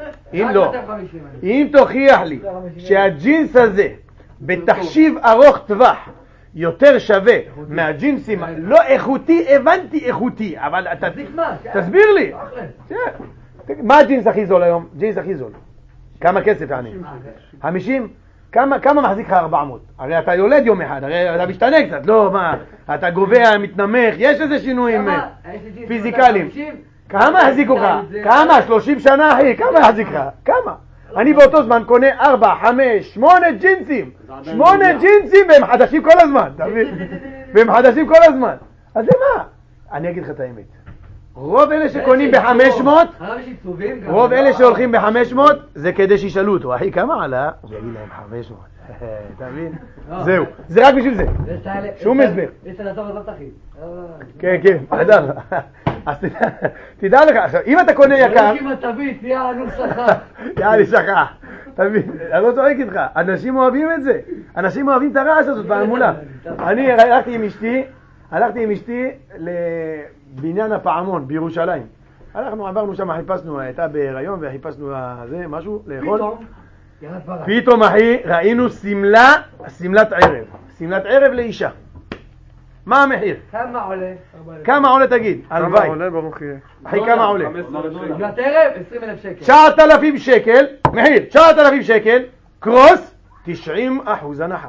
אם תוכיח לי שהג'ינס הזה בתחשיב ארוך טווח יותר שווה מהג'ינסים, לא איכותי, הבנתי איכותי, אבל אתה תסביר לי. מה הג'ינס הכי זול היום? ג'ינס הכי זול. כמה כסף יעני? 50? כמה מחזיק לך 400? הרי אתה יולד יום אחד, הרי אתה משתנה קצת, לא מה, אתה גובע, מתנמך, יש איזה שינויים פיזיקליים. כמה יחזיקו לך? כמה? 30 שנה אחי, כמה יחזיק לך? כמה? אני באותו זמן קונה 4, 5, 8 ג'ינסים. 8 ג'ינסים והם חדשים כל הזמן. אז למה? אני אגיד לך את האמת. רוב אלה שקונים ב-500, רוב אלה שהולכים ב-500, זה כדי שישאלו אותו, אחי, כמה עלה? הוא יגיד להם 500. אתה מבין? זהו. זה רק בשביל זה. שום הסבר. יש לנתון הזאת אחי. כן, אדם. אז תדע לך, עכשיו, אם אתה קונה יקר... יאללה, שכח. תבין, אני לא צועק איתך. אנשים אוהבים את זה. אנשים אוהבים את הרעש הזאת בהמולה. אני הלכתי עם אשתי לבניין הפעמון בירושלים. עברנו שם, חיפשנו, הייתה בהיריון וחיפשנו זה, משהו לאכול. פתאום אחי, ראינו סמלת ערב. סמלת ערב לאישה. מה המחיר? כמה עולה תגיד? הלוואי. כמה עולה ברוך יהיה. אחי, כמה עולה? סמלת ערב 20,000 שקל. 9,000 שקל, מחיר, 9,000 שקל, קרוס, 90% הנחה.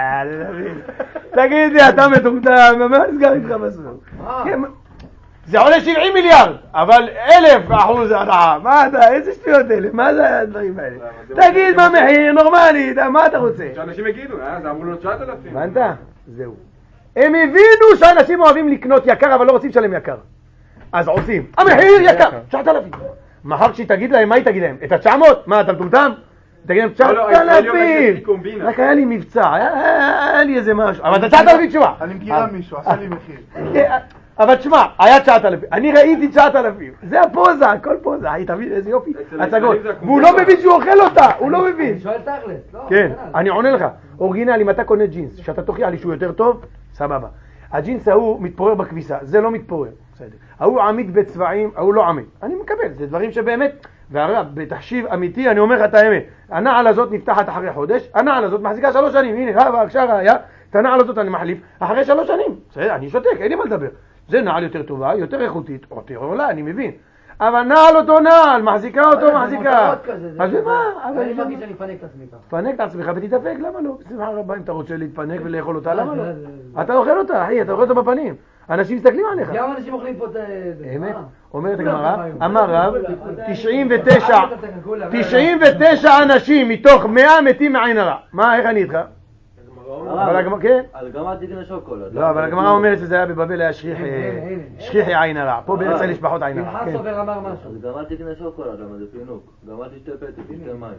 תגיד לי, אתה מטומטם, מה נסגר איתך בסוף? זה עולה 70 מיליארד, אבל 1,000% הנחה. מה אתה, איזה שטויות אלה? מה זה הדברים האלה? תגיד מה מחיר, נורמלי, מה אתה רוצה? שאנשים יגידו, זה אמרו לו 9,000. הבנת? זהו. הם הבינו שאנשים אוהבים לקנות יקר, אבל לא רוצים לשלם יקר. אז עושים. המחיר יקר, 9,000. מחר כשהיא תגיד להם, מה היא תגיד להם? את ה-900? מה, אתה מטומטם? תגיד להם 9,000. רק היה לי מבצע, היה לי איזה משהו. אבל אתה 9,000 תשובה. אני מכירה מישהו, עשה לי מחיר. אבל תשמע, היה 9,000. אני ראיתי 9,000. זה הפוזה, הכל פוזה. היית מבין איזה יופי? הצגות. והוא לא מבין שהוא אוכל אותה, הוא לא מבין. אני שואל תכלס. כן, אני עונה לך. אורגינל, אם אתה קונה ג'ינס, שאתה תוכיח לי שהוא יותר טוב, סבבה. הג'ינס ההוא מתפורר בכביסה, זה לא מתפורר. ההוא עמיד בצבעים, ההוא לא עמיד. אני מקבל, זה דברים שבאמת, והרי בתחשיב אמיתי אני אומר לך את האמת. הנעל הזאת נפתחת אחרי חודש, הנעל הזאת מחזיקה 3 שנים. הנה, עכשיו היה, את הנעל הזאת אני מחליף אחרי 3 שנים. בסדר, אני שותק, אין לי מה לדבר. זה נעל יותר טובה, יותר איכותית, או יותר עולה, אני מבין. אבל נעל אותו נעל, מחזיקה אותו מחזיקה. אז מה? אני מרגיש שאני אפנק את עצמי ככה. תפנק את עצמך ותתאפק, למה לא? שמחה רבה, אם אתה רוצה להתפנק ולאכול אותה, למה לא? אתה אוכל אותה, אחי, אתה אוכל אותה בפנים. אנשים מסתכלים עליך. גם אנשים אוכלים פה את זה. אמת, אומרת הגמרא, אמר רב, 99 אנשים מתוך 100 מתים מעין הרע. מה, איך אני איתך? כן? על גמרת תקנה שוקולד. לא, אבל הגמרא אומרת שזה היה בבבל, היה שכיחי עין הרע. פה בארץ יש פחות עין הרע. פנחס עובר אמר משהו. אז גמרת תקנה שוקולד, למה זה פינוק? גמרת תשתה פטק, תשתה מים.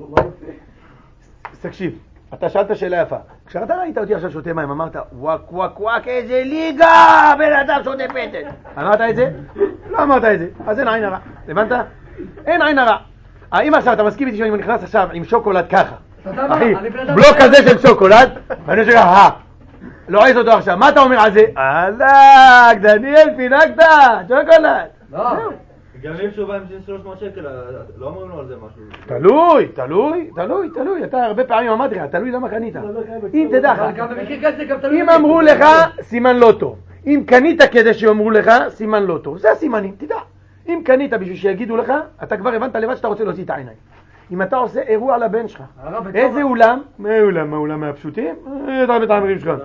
תקשיב, אתה שאלת שאלה יפה. כשאתה ראית אותי עכשיו שותה מים, אמרת וואק וואק וואק איזה ליגה, בן אדם שותה פטק. אמרת את זה? לא אמרת את זה. אז אין עין הרע. הבנת? אין עין הרע. אם עכשיו אתה מסכים איתי שאני נכנס עכשיו עם שוקולד ככה, אחי, בלוק כזה של שוקולד, ואני חושב ככה, לועז אותו עכשיו, מה אתה אומר על זה? עלק, דניאל, פינקת, שוקולד. לא. גם אם שהוא בא עם 300 שקל, לא אומרים לו על זה משהו. תלוי, אתה הרבה פעמים אמרתי לך, תלוי למה קנית. אם תדע לך, גם במקרה כזה גם תלוי. אם אמרו לך, סימן לא טוב. אם קנית כדי שאומרו לך, סימן לא טוב. זה הסימנים, תדע. אם קנית בשביל שיגידו לך, אתה כבר הבנת לבד שאתה רוצה להוציא את העיניים. אם אתה עושה אירוע לבן שלך, איזה אולם? מה אולם? האולם מהפשוטים? אתה בתעמרים שלך.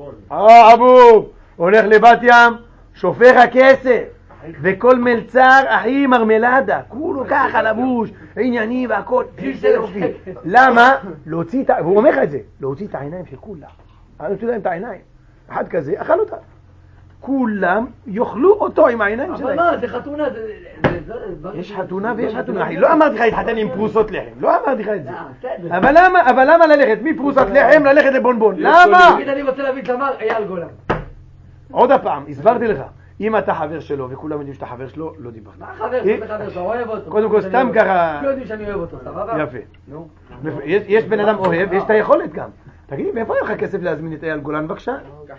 אבו, הולך לבת ים, שופך הכסף, וכל מלצר, אחי מרמלדה, כולו ככה לבוש, ענייני והכל, איזה יופי. למה? להוציא את, והוא אומר לך את זה, להוציא את העיניים של כולם. אני רוצה להם את העיניים. אחד כזה, אכל אותה. כולם יאכלו אותו עם העיניים שלהם. אבל מה, זה חתונה, יש חתונה ויש חתונה, אחי. לא אמרתי לך להתחתן עם פרוסות לחם, לא אמרתי לך את זה. אבל למה ללכת מפרוסת לחם ללכת לבונבון? למה? תגיד, אני רוצה להביא תמר, אייל גולן. עוד הפעם, הסברתי לך. אם אתה חבר שלו וכולם יודעים שאתה חבר שלו, לא דיברת. מה חבר שלו? חבר שלו, אוהב אותו. קודם כל סתם ככה. לא יודעים שאני אוהב אותו, סבבה? יפה. יש בן אדם אוהב, יש את היכולת גם. תגידי, מאיפה היה לך כסף להזמין את אייל גולן? בבקשה.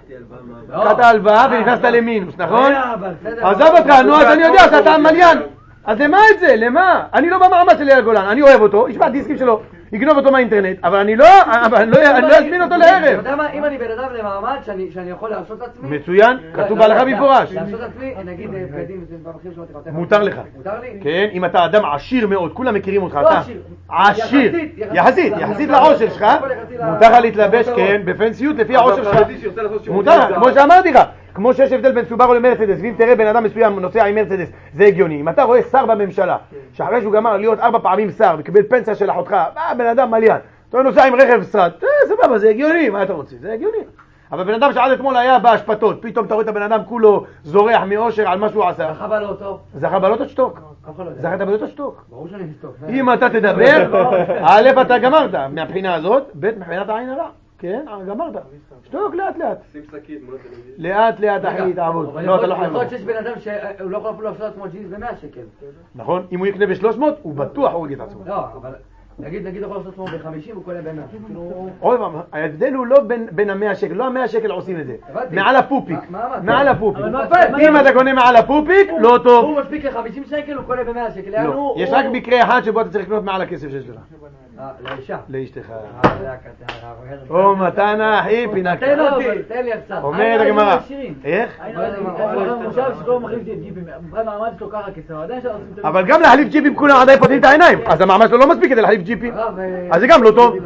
קחת הלוואה ונכנסת למינוס, נכון? עזוב אותך, נו, אז אני יודע שאתה מליין. אז למה את זה? למה? אני לא במעמד של אייל גולן, אני אוהב אותו, ישמע דיסקים שלו, יגנוב אותו מהאינטרנט, אבל אני לא אזמין אותו לערב. אתה יודע מה, אם אני בן אדם למעמד שאני יכול להרשות לעצמי... מצוין, כתוב בהלכה במפורש. להרשות לעצמי, נגיד פדים, במחיר שמעתי לך. מותר לך. מותר לי? כן, אם אתה אדם עשיר מאוד, כולם מכירים אותך, לא אתה עשיר, יחסית לעושר שלך, מותר לך להתלבש, כן, בפנסיות לפי העושר שלך. מותר, כמו שאמרתי לך. כמו שיש הבדל בין סובארו למרצדס, ואם תראה בן אדם מסוים נוסע עם מרצדס, זה הגיוני. אם אתה רואה שר בממשלה, שאחרי שהוא גמר להיות 4 פעמים שר וקיבל פנסיה של אחותך, בן אדם מליין, אתה נוסע עם רכב שרד, סבבה, זה הגיוני, מה אתה רוצה? זה הגיוני. אבל בן אדם שעד אתמול היה בהשפתות, פתאום אתה רואה את הבן אדם כולו זורח מאושר על מה שהוא עשה. זכה בלוטו. זכה בלוטו שתוק. זכת בלוטו שתוק. ברור שאני אשתוק. אם אתה תדבר, א' אתה גמרת מהבחינה הזאת, ב' מבחינת העין הרע. כן, גמרת. שתוק לאט לאט. שים שקית מול הטלוויזיה. לאט לאט אחי תעבוד. לא, אתה לא חייב. יכול להיות שיש בן אדם שהוא לא יכול אפילו לעשות עצמו ג'ינס ב100 שקל. נכון, אם הוא יקנה ב300, הוא בטוח הוא יגיד את עצמו. לא, אבל נגיד יכול לעשות עצמו ב50 הוא קונה ב100. עוד פעם, ההבדל הוא לא בין ה100 שקל, לא ה100 שקל עושים את זה. מעל הפופיק. מעל הפופיק. אם אתה קונה מעל הפופיק, לא טוב. הוא מספיק ל50 שקל, הוא קונה ב100 שקל. לא, יש רק מקרה אחד שבו אתה צריך לקנות מעל הכסף שיש לך. לאישה. לאשתך. זה הקטן. או מתנה, אחי, פינקת. תן אותי, תן לי קצת. אומרת הגמרא. איך? מושב שכל מחליף ג'יפים, מבחינת מעמד שלו ככה כסר, עדיין שאנחנו עושים... אבל גם להחליף ג'יפים כולם עדיין פותחים את העיניים, אז המעמד שלו לא מספיק כדי להחליף ג'יפים. אז זה גם לא טוב.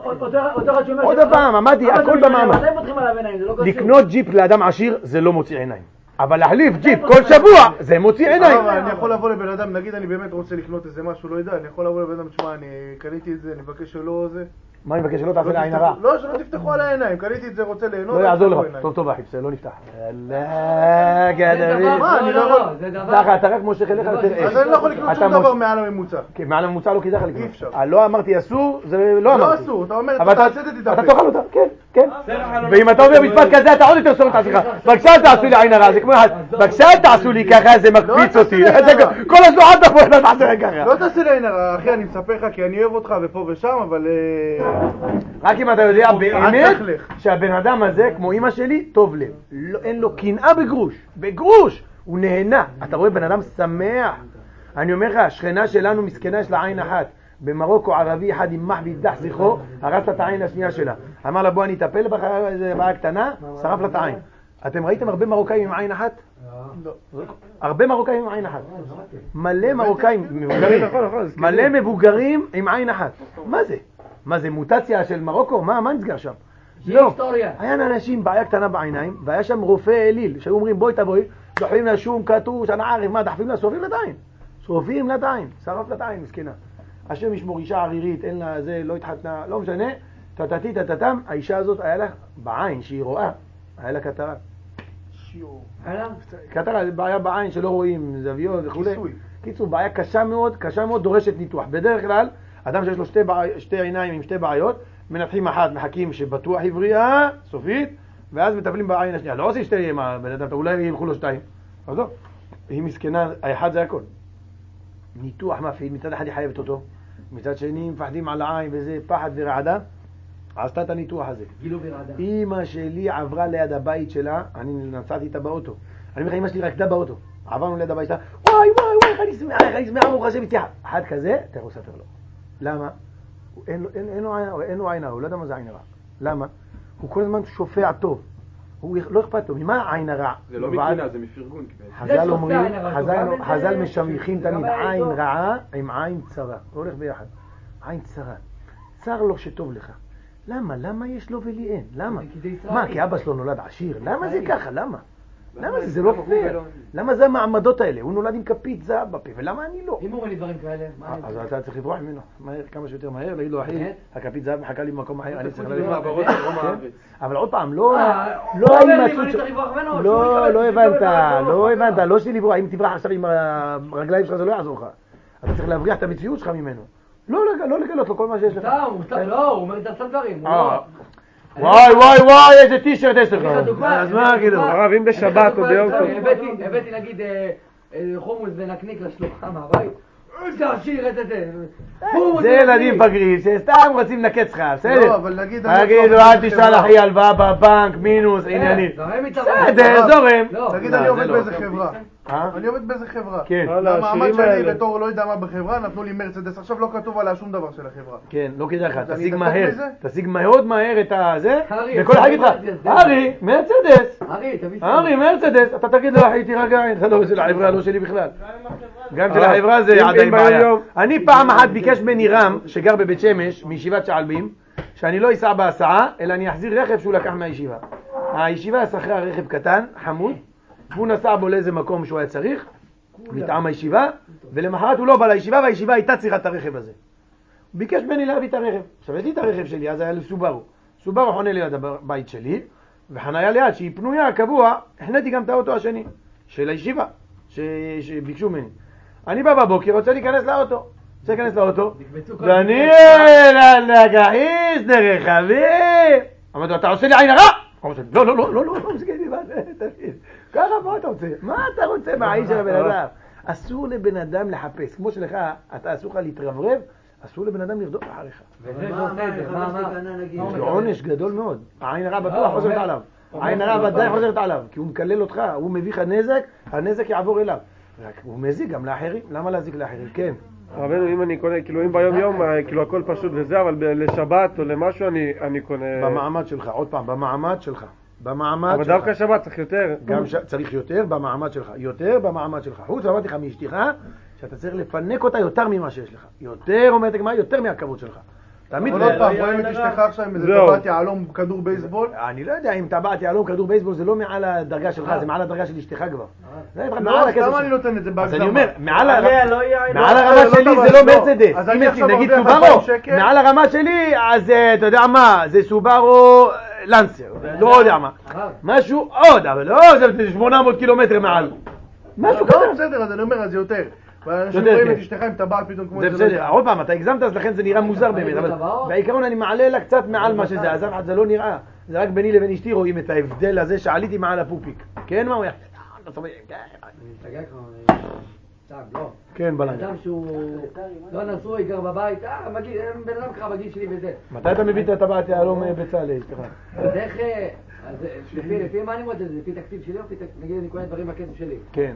עוד פעם, אמרתי, הכל במעמד. לקנות ג'יפ לאדם עשיר זה לא מוציא עיניים. אבל להחליף ג'יפ כל שבוע זה מוציא עיניים. אני יכול לבוא לבן אדם, נגיד אני באמת רוצה לקנות איזה משהו, לא יודע, אני יכול לבוא לבן אדם, תשמע, אני קניתי את זה, אני מבקש שלא זה. מה אני מבקש שלא תעשה לעין הרע? לא, שלא תפתחו על העיניים, קניתי את זה, רוצה ליהנות. לא יעזור לך, טוב אחי, בסדר, לא נפתח. מה, אני לא יכול... ככה, אתה רק מושך אליך יותר אש. אז אני לא יכול לקנות שום דבר מעל הממוצע. מעל הממוצע לא כדאי לך לקנות. אי אפשר. לא אמרתי אסור, זה לא אמרתי. לא אסור, אתה אומר, אבל תעשה את זה תתאפק. אתה תאכל אותה, כן, כן. ואם אתה אומר משפט כזה, אתה עוד יותר שורט את עצמך. בבקשה אל תעשו לי עין הרע, זה כמו אחד. בבקשה אל תעשו לי ככה, זה מקפיץ אותי. כל השלוחה תבוא, אתה תעשה לי ככה. לא תעשי לי עין הרע, אחי, אני מספר לך כי אני אוהב אותך ופה ושם, אבל... רק אם אתה יודע באמת שהבן אדם הזה, כמו אמא שלי, טוב לב. אין לו קנאה בגרוש. בגרוש! הוא נהנה. אתה רואה בן אדם שמח. אני אומר לך, השכנה שלנו מסכנה, יש לה עין אחת. במרוקו ערבי אחד עם מחבי דח זכרו, הרס לה את העין השנייה שלה. אמר לה בוא אני אטפל בחיה קטנה, שרף לה את העין. אתם ראיתם הרבה מרוקאים עם עין אחת? לא. הרבה מרוקאים עם עין אחת. מלא מרוקאים, מלא מבוגרים עם עין אחת. מה זה? מה זה, מוטציה של מרוקו? מה נסגר שם? לא. היה אנשים בעיה קטנה בעיניים, והיה שם רופא אליל, שהיו אומרים בואי תבואי, דוחפים לה שום, כתוב, שנה ערב, מה דחפים לה? שורפים לדיים. שורפים לדיים, שרף לדיים, מסכנה. השם ישמור, אישה ערירית, אין לה זה, לא התחתנה, לא משנה. תתתי תתתם, האישה הזאת היה לה בעין שהיא רואה, היה לה קטרה. קטרה זה בעיה בעין שלא רואים זוויות וכו'. קיצור, בעיה קשה מאוד, דורשת ניתוח. בדרך כלל, אדם שיש לו שתי עיניים עם שתי בעיות, מנתחים אחת, מחכים שבטוח עברייה, סופית, ואז מטפלים בעין השנייה. לא עושים שתי בן אדם, אולי ילכו לו שתיים. אז לא, היא מסכנה, האחד זה הכל. ניתוח מפחיד, מצד אחד היא חייבת אותו, מצד שני מפחדים על העין וזה פחד ורעדה. עשתה את הניתוח הזה. גילו ורעדה. אמא שלי עברה ליד הבית שלה, אני נסעתי איתה באוטו. אני אומר לך, אמא שלי רקדה באוטו. עברנו ליד הבית שלה, וואי, איך אני שמחה, ברוך השם, אחד כזה, תראו ספר לו. למה? אין לו עין הרע, הוא לא יודע מה זה עין הרע. למה? הוא כל הזמן שופע טוב. הוא לא אכפת לו, ממה עין הרע? זה לא מקינה, זה מפרגון. חז"ל אומרים, חז"ל משמחים תמיד עין רעה עם עין צרה. הוא הולך ביחד. עין צרה. צר לו שטוב לך. למה יש לו ולי אין? למה? מה, כי אבא שלו נולד עשיר? למה זה ככה? למה? למה זה לא פייר? למה זה המעמדות האלה? הוא נולד עם כפית זהב בפה, ולמה אני לא? אם אומרים לי דברים כאלה, אז אתה צריך לברוח ממנו, כמה שיותר מהר, להגיד לו, אחי, הכפית זהב מחכה לי במקום אחר, אני צריך לברוח. אבל עוד פעם, לא הבנת, לא שלי לברוח, אם תברח עכשיו עם הרגליים שלך זה לא יעזור לך. אתה צריך להבריח את המציאות שלך ממנו. לא לגלות לו כל מה שיש לך. לא, הוא אומר את עצם דברים. וואי, איזה טישרט יש לך. אז מה כאילו? הרב, אם בשבת או ביום טוב. הבאתי נגיד חומוס ונקניק לשלוחה מהבית. תשאיר את זה. זה ילדים פגרים שסתם רוצים לנקץ לך, בסדר? לא, אבל נגיד... תגידו, אל תשאל אחי הלוואה בבנק, מינוס, עניינים. בסדר, זורם. תגיד, אני עובד באיזה חברה. אני עובד באיזה חברה. כן. המעמד שלי בתור לא יודע מה בחברה, נתנו לי מרצדס, עכשיו לא כתוב עליה שום דבר של החברה. כן, לא כדאי לך, תשיג מאוד מהר את הזה, וכל אחד יגיד לך, ארי, מרצדס. ארי, מרצדס, אתה תגיד לו, אחי, תירגע, אתה לא של החברה, לא שלי בכלל. גם של החברה זה עדיין בעיה. אני פעם אחת ביקש בני רם, שגר בבית שמש, מישיבת שעלבים, שאני לא אסע בהסעה, אלא אני אחזיר רכב שהוא לקח מהישיבה. הישיבה שכרה רכב קטן, חמוד, והוא נסע בו לאיזה מקום שהוא היה צריך, מטעם הישיבה, ולמחרת הוא לא בא לישיבה, והישיבה הייתה צריכה את הרכב הזה. הוא ביקש ממני להביא את הרכב. עכשיו, הבאתי את הרכב שלי, אז היה לי סובארו. סובארו חונה ליד הבית שלי, וחניה ליד, שהיא פנויה, קבוע, הכנתי גם את האוטו השני, של הישיבה, שביקשו ממני. אני בא בבוקר, רוצה להיכנס לאוטו, ואני לגעיס לרכבים. אמרתי, אתה עושה לי עין הרע? לא, מסגד לי, ככה, מה אתה רוצה מהעין של הבן אדם? אסור לבן אדם לחפש, כמו שלך, אתה אסור לך להתרברב, אסור לבן אדם לרדוף אחריך. יש לו עונש גדול מאוד, העין הרע בטוח חוזרת עליו, העין הרע ודאי חוזרת עליו, כי הוא מקלל אותך, הוא מביא לך נזק, הנזק יעבור אליו. רק הוא מזיק גם לאחרים, למה להזיק לאחרים? כן. רבנו, אם אני קונה, כאילו אם ביום יום, כאילו הכל פשוט וזה, אבל לשבת או למשהו אני קונה... במעמד שלך, עוד פעם, במעמד שלך. אבל דווקא שבת צריך יותר. גם צריך יותר במעמד שלך, חוץ, אמרתי לך מאשתך, שאתה צריך לפנק אותה יותר ממה שיש לך. יותר, אומרת הגמרא, יותר מהכבוד שלך. תמיד עוד פעם, רואים את אשתך עכשיו עם איזה טבעת יהלום כדור בייסבול? אני לא יודע אם טבעת יהלום כדור בייסבול זה לא מעל הדרגה שלך, זה מעל הדרגה של אשתך כבר. לא, למה אני נותן את זה בהגזמה? אז אני אומר, מעל הרמה שלי זה לא מרצדס. אם נגיד סובארו, מעל הרמה שלי, אז אתה יודע מה, זה סובארו לנסר, לא יודע מה. משהו עוד, אבל לא, זה 800 קילומטר מעל. משהו כזה. לא, בסדר, אז אני אומר, אז זה יותר. ואנשים רואים את אשתך עם טבעת פתאום כמו זה בסדר, עוד פעם, אתה הגזמת, אז לכן זה נראה מוזר באמת, אבל בעיקרון אני מעלה לה קצת מעל מה שזה, אז זה לא נראה, זה רק ביני לבין אשתי רואים את ההבדל הזה שעליתי מעל הפופיק. כן, מה הוא יחד? כן, בלנגה. אדם שהוא לא נשוי, גר בבית, בן אדם ככה בגיל שלי וזה. מתי אתה מביא את הטבעת יהלום בצהלה, אשתך? אז איך... לפי מה אני מודד? לפי תקציב שלי או נגיד אני קונה דברים בכסף שלי? כן,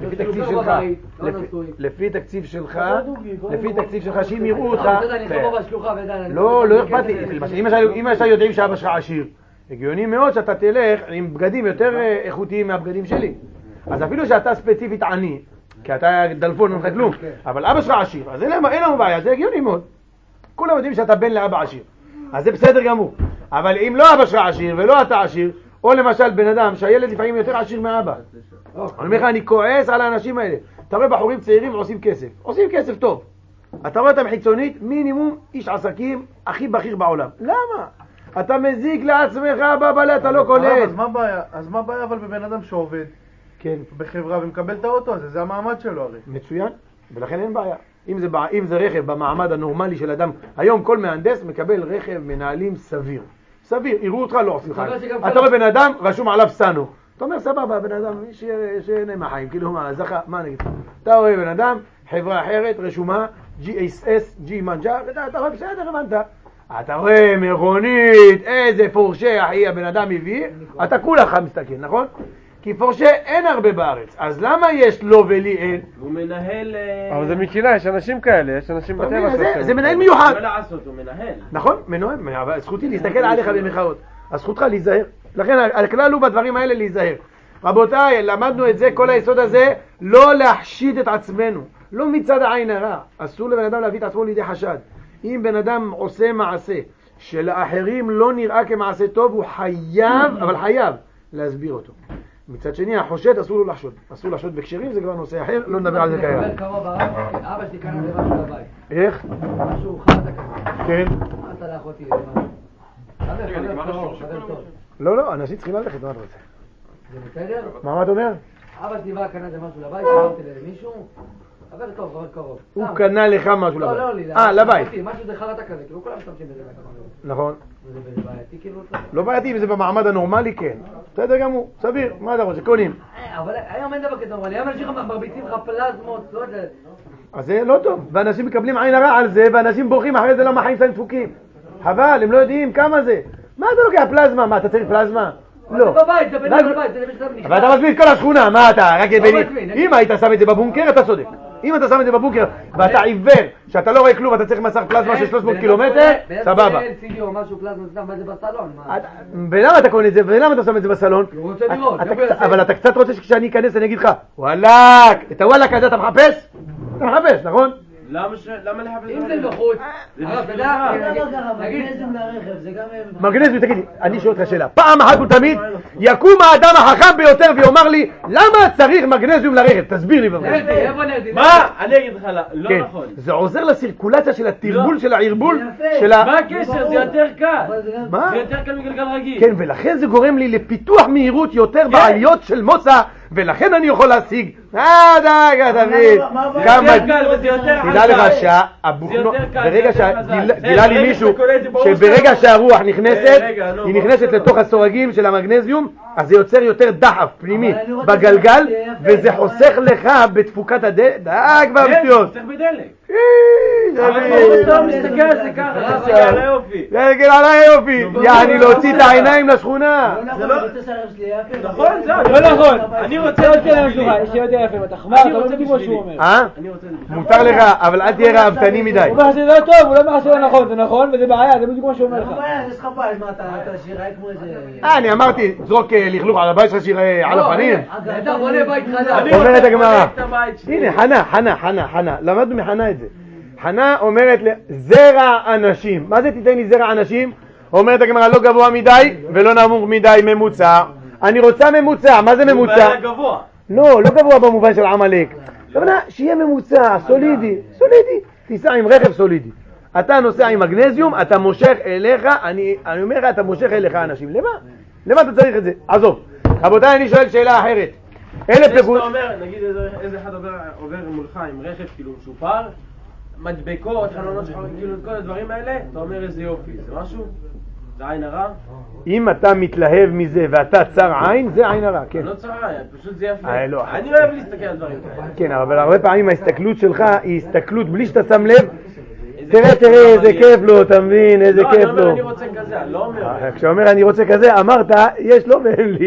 לפי תקציב שלך, שאם יראו אותך... אני חבור בשלוחה ודן... לא אכפת לי, אם יודעים שאבא שלך עשיר, הגיוני מאוד שאתה תלך עם בגדים יותר איכותיים מהבגדים שלי. אז אפילו שאתה ספציפית עני, כי אתה דלפון, אין לך כלום, אבל אבא שלך עשיר, אז אין לנו בעיה, זה הגיוני מאוד. כולם יודעים שאתה בן לאבא עשיר, אז זה בסדר גמור. אבל אם לא אבא שלך עשיר ולא אתה עשיר, או למשל בן אדם שהילד לפעמים יותר עשיר מאבא, אני אומר לך, אני כועס על האנשים האלה. אתה רואה בחורים צעירים עושים כסף טוב. אתה רואה אותם חיצונית, מינימום איש עסקים הכי בכיר בעולם. למה? אתה מזיק לעצמך, בבלה, אתה לא קולט. אז מה הבעיה אבל בבן אדם שעובד כן. בחברה ומקבל את האוטו הזה? זה המעמד שלו הרי. מצוין, ולכן אין בעיה. אם זה רכב במעמד הנורמלי של אדם, היום כל מהנדס מקבל רכב מנהלים סביר. סביר, יראו אותך, לא עושים לך. אתה רואה בן אדם, רשום עליו סנו. אתה אומר, סבבה, בן אדם, שיהנה מהחיים, כאילו מה נגיד? אתה רואה בן אדם, חברה אחרת, רשומה, GSS, G מנג'ה, אתה רואה, בסדר, הבנת. אתה רואה מכונית, איזה פורשה אחי הבן אדם הביא, אתה כולך מסתכל, נכון? כי פורשה אין הרבה בארץ, אז למה יש לו ולי אין? הוא מנהל... אבל זה מקילה, יש אנשים כאלה, יש אנשים בטבע שעושים. זה מנהל מיוחד. מה לעשות, הוא מנהל. נכון, מנהל, אבל זכותי להסתכל עליך במחאות. אז זכותך להיזהר. לכן הכלל הוא בדברים האלה להיזהר. רבותיי, למדנו את זה, כל היסוד הזה, לא להחשיד את עצמנו. לא מצד העין הרע. אסור לבן אדם להביא את עצמו לידי חשד. אם בן אדם עושה מעשה שלאחרים לא נראה כמעשה טוב, הוא חייב, אבל חייב, להסביר אותו. מצד שני, החושד אסור לו לחשוד. אסור לחשוד בקשרים, זה כבר נושא אחר, לא נדבר על זה כרגע. אבא שלי קנה זה משהו לבית. איך? משהו חרטה כזה. כן. אתה לאחותי זה משהו. חבר טוב. לא, אנשים צריכים ללכת, מה אתה רוצה? זה בסדר? מה אתה אומר? אבא שלי בא קנה זה משהו לבית, אמרתי למישהו, חבר טוב, חבר קרוב. הוא קנה לך משהו לבית. לא, לי. לבית. משהו זה חרטה כזה, כאילו כולם משתמשים בזה. נכון. זה בעייתי כאילו? לא בעייתי, אם זה במעמד הנורמלי, כן. בסדר גמור, סביר, מה אתה רוצה? קונים. אבל היום אין דבר כזה נורמלי, היום אנשים מרביצים לך פלזמות, לא יודע. אז זה לא טוב, ואנשים מקבלים עין הרע על זה, ואנשים בורחים אחרי זה למה החיים שלהם דפוקים. חבל, הם לא יודעים כמה זה. מה אתה לוקח פלזמה? מה, אתה צריך פלזמה? לא. זה בבית, זה בבית, זה בשלב נכנס. אבל אתה מזמין את כל השכונה, מה אתה? רק אם היית שם את זה בבונקר, אתה צודק. אם אתה שם את זה בבונקר, ואתה עיוור, שאתה לא רואה כלום, אתה צריך מסך פלזמה של 300 קילומטר, סבבה. LCD או משהו פלזמה, מה זה בסלון? ולמה אתה קונה את זה? ולמה אתה שם את זה בסלון? הוא רוצה לראות. אבל אתה קצת רוצה שכשאני אכנס אני אגיד לך, וואלק, את הוואלק הזה אתה מחפש? אתה מחפש, נכון? למה לחפש? אם זה בחוץ. אתה יודע, מגנזיום לרכב, זה גם... מגנזיום, תגידי, אני שואל אותך שאלה. פעם אחת ולתמיד יקום האדם החכם ביותר ויאמר לי, למה צריך מגנזיום לרכב? תסביר לי בבקשה. מה? אני אגיד לך, לא נכון. זה עוזר לסירקולציה של התרגול של הערבול. מה הקשר? זה יותר קל. מה? זה יותר קל מגלגל רגיל. כן, ולכן זה גורם לי לפיתוח מהירות יותר בעליות של מוצא, ולכן אני יכול להשיג. דוד, כמה... תדע לך שהבוכנו, ברגע שגילה לי מישהו שברגע שהרוח נכנסת, היא נכנסת לתוך הסורגים של המגנזיום, אז זה יוצר יותר דחף פנימי בגלגל, וזה חוסך לך בתפוקת הדלק. כבר בשטויות. חוסך בדלק. אתה מסתכל על זה ככה, תסתכל על היופי. תסתכל על היופי. יעני להוציא את העיניים לשכונה. זה לא רוצה שהרב שלי יפה. נכון, זה לא נכון. אני רוצה יותר שלך, יש לי יותר יפה, אתה חמר, אתה לא מבין מה שהוא אומר. מותר לך, אבל אל תהיה רעבתני מדי. הוא אומר שזה לא טוב, הוא לא אומר שזה לא נכון, זה נכון וזה בעיה, זה בדיוק מה שהוא אומר לך. יש לך בעיה, מה אתה שירה כמו איזה... אני אמרתי, זרוק לכלוך על הבית שלך שירה על הפנים. אתה בונה בית חדש. אומרת הגמרא. הנה, חנה, למדנו מחנה את זה. חנה אומרת זרע אנשים. מה זה תיתן לי זרע אנשים? אומרת הגמרא, לא גבוה מדי ולא נמוך מדי, ממוצע. אני רוצה ממוצע. מה זה ממוצע? לא גבוה במובן של עמלק. הכוונה שיהיה ממוצע, סולידי. תיסע עם רכב סולידי. אתה נוסע עם מגנזיום, אתה מושך אליך, אני אומר לך, אתה מושך אליך אנשים. למה אתה צריך את זה? עזוב. רבותיי, אני שואל שאלה אחרת. זה שאתה אומר, נגיד איזה אחד עובר מולך עם רכב כאילו משופר, מדבקות, חלונות שחורים, כאילו את כל הדברים האלה, אתה אומר איזה יופי, זה משהו? זה עין הרע? אם אתה מתלהב מזה ואתה צר עין, זה עין הרע, כן. לא צר עין, פשוט זה יפה. לא. אני אוהב להסתכל על דברים כאלה. כן, אבל הרבה פעמים ההסתכלות שלך היא הסתכלות בלי שאתה שם לב. תראה, איזה כיף לו, אתה מבין, איזה כיף לו. אני רוצה כזה, אני לא אומר. כשאומר אני רוצה כזה, אמרת, יש לו ואין לי.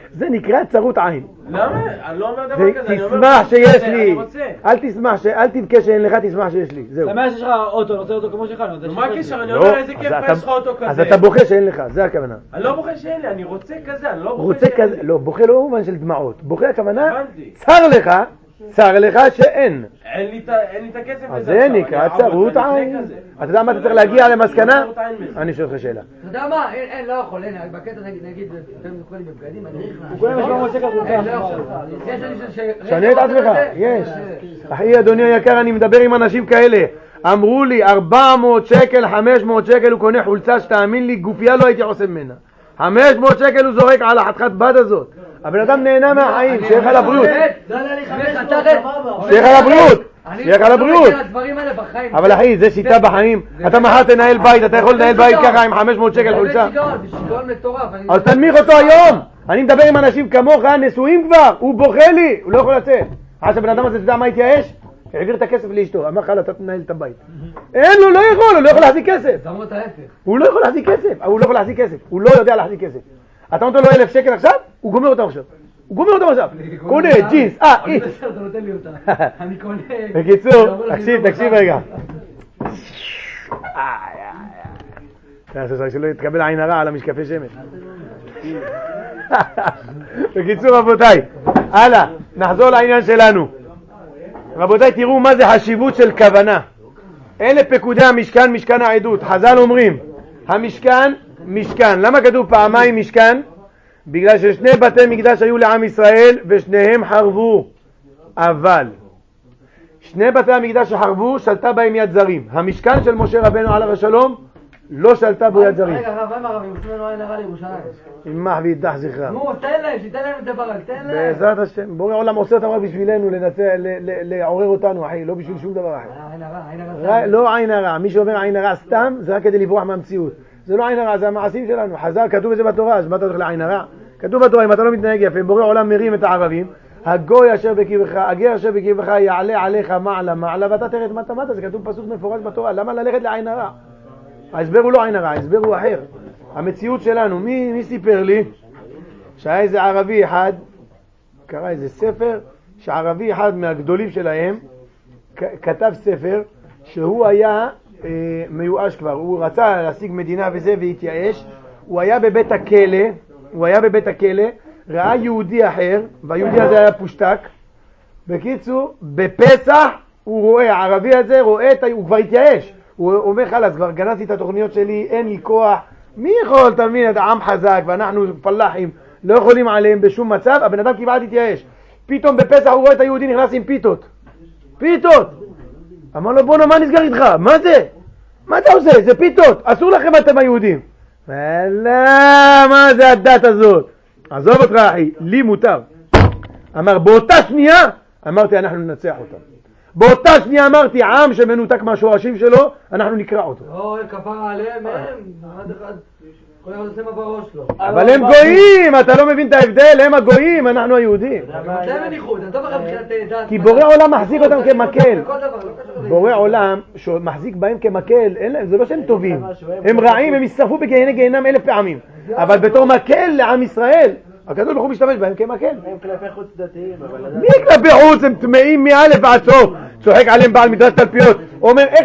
זה נקרא צרות עין. למה? אני לא אומר דבר כזה, אני אומר... תשמח שיש לי. אני רוצה. אל תבכה שאין לך, תשמח שיש לי. זהו. שמח שיש לך אוטו, אני רוצה אותו כמו שלך. מה הקשר? אני אומר איזה כיף יש לך אוטו כזה. אז אתה בוכה שאין לך, זה הכוונה. אני לא בוכה שאין לי, אני רוצה כזה, אני לא בוכה רוצה שאין כזה, לי. לא, בוכה לא במובן של דמעות. בוכה הכוונה, הבנתי. צר לך שאין. אין לי את הכסף אז לזה זה עכשיו, נקרא אני אעבוד צרות ואני עין. אקנה כזה. אתה יודע מה אתה צריך להגיע למסקנה? צרות עין מזה. אני שואל אותך שאלה. אתה יודע מה? אין, לא יכול, הנה, בקטע נגיד, אתם קוראים בבגדים, אני נכנס. הוא קוראים לשלום שקל אין, לא יכול. יש אני שנה את עצמך, יש. אחי אדוני היקר, אני מדבר עם אנשים כאלה. אמרו לי 400 שקל, 500 שקל הוא קונה חולצה שתאמין לי, גופייה לא הייתי עושה ממנה. 500 שקל הוא זורק על החתיכת בד הזאת. הבן אדם נהנה מהחיים, שיהיה לך לבריאות. שיהיה לך לבריאות. שיהיה לך לבריאות. אבל אחי, זה שיטה בחיים. אתה מחר תנהל בית, אתה יכול לנהל בית ככה עם 500 שקל חולצה. אז תנמיך אותו היום. אני מדבר עם אנשים כמוך, נשואים כבר, הוא בוכה לי, הוא לא יכול לצאת. עכשיו בן אדם הזה, אתה יודע מה התייאש? העביר את הכסף לאשתו, אמר לך, אתה תנהל את הבית. אין לו, לא יכול להחזיק כסף. הוא לא יכול להחזיק כסף, הוא לא יודע להחזיק כסף. אתה נותן לו 1,000 שקל עכשיו, הוא גומר אותם עכשיו. קונה ג'ינס, איקס. אני קונה... בקיצור, תקשיב רגע. שלא יתקבל עין הרע על המשקפי שמש. בקיצור רבותיי, הלאה, נחזור לעניין שלנו. רבותיי, תראו מה זה חשיבות של כוונה. אלה פקודי המשכן, משכן העדות. חז"ל אומרים, המשכן, משכן. למה כתוב פעמיים משכן? בגלל ששני בתי מקדש היו לעם ישראל ושניהם חרבו. אבל שני בתי המקדש שחרבו שלטה בהם יד זרים. המשכן של משה רבנו עליו השלום לא שלטה בו יד זרים. רגע, רב, מה הרב? הם עושים לנו עין הרע לירושלים. אמח וידח זכרם. נו, תן להם את זה ברק, תן להם. בעזרת השם, בורא עולם עושה אותם רק בשבילנו, לעורר אותנו, אחי, לא בשביל שום דבר אחר. עין הרע. לא עין הרע, מי שאומר עין הרע סתם, זה רק כדי לברוח מהמציאות. זה לא עין הרע, זה המעשים שלנו. חז"ל, כתוב את זה בתורה, אז מה אתה הולך לעין הרע? כתוב בתורה, אם אתה לא מתנהג יפה, בורא עולם מרים את הערבים, הגוי אשר בקרבך, הגר אשר בקרבך יעלה עליך מעלה, ואתה תראה את מטה, זה כתוב פסוק מפורש בתורה. למה ללכת לעין הרע? ההסבר הוא לא עין הרע, ההסבר הוא אחר. המציאות שלנו, מי סיפר לי שהיה איזה ערבי אחד, קרא איזה ספר, שערבי אחד מהגדולים שלהם כתב ספר שהוא היה מיואש כבר, הוא רצה להשיג מדינה וזה והתייאש, הוא היה בבית הכלא, ראה יהודי אחר, והיהודי הזה היה פושטק. בקיצור, בפסח הוא רואה, הערבי הזה רואה, הוא כבר התייאש, הוא אומר חלס, כבר גנזתי את התוכניות שלי, אין לי כוח, מי יכול, תמיד, אתה עם חזק ואנחנו פלחים, לא יכולים עליהם בשום מצב, הבן אדם כמעט התייאש. פתאום בפסח הוא רואה את היהודי נכנס עם פיתות. אמר לו, בואו, מה נסגר איתך? מה זה? מה אתה עושה? זה פיתות, אסור לכם אתם היהודים. מה זה הדת הזאת? עזוב אותך אחי, לי מותר. אמר, באותה שנייה, אמרתי, אנחנו ננצח אותם. באותה שנייה אמרתי, עם שמנותק מהשורשים שלו, אנחנו נקרא אותו. כפרה עליהם, אחד אחד. כל אחד עושה מה בראש לו. אבל הם גויים, אתה לא מבין את ההבדל, הם הגויים, אנחנו היהודים. כי בורא עולם מחזיק אותם כמקל. בורא עולם מחזיק בהם כמקל, זה לא שהם טובים. הם רעים, הם ישרפו בגיהנם 1000 פעמים. אבל בתור מקל לעם ישראל, הקדוש ברוך הוא משתמש בהם כמקל. הם כלפי חוץ דתיים. מי כלפי חוץ? הם טמאים מאלף ועד סוף. צוחק עליהם בעל מדרש תלפיות. אומר, איך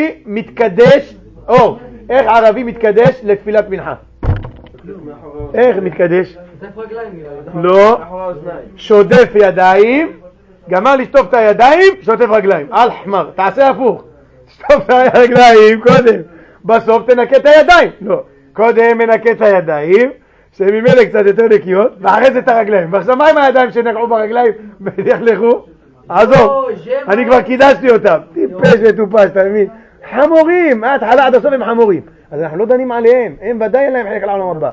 ערבי מתקדש לתפילת מנחה? איך מתקדש? לא, שודף ידיים, גמר לשטוף את הידיים, שוטף רגליים. אל חמר, תעשה הפוך. שטוף את הרגליים קודם, בסוף תנקה את הידיים. לא, קודם מנקה את הידיים, שממילא קצת יותר נקיות, ואחרי זה את הרגליים. ועכשיו מה עם הידיים שנקעו ברגליים ונחלכו? עזוב, אני כבר קידשתי אותם. טיפש וטופש, אתה מבין? חמורים, מההתחלה עד הסוף הם חמורים. אז אנחנו לא דנים עליהם, הם ודאי אין להם חלק לעולם הבא.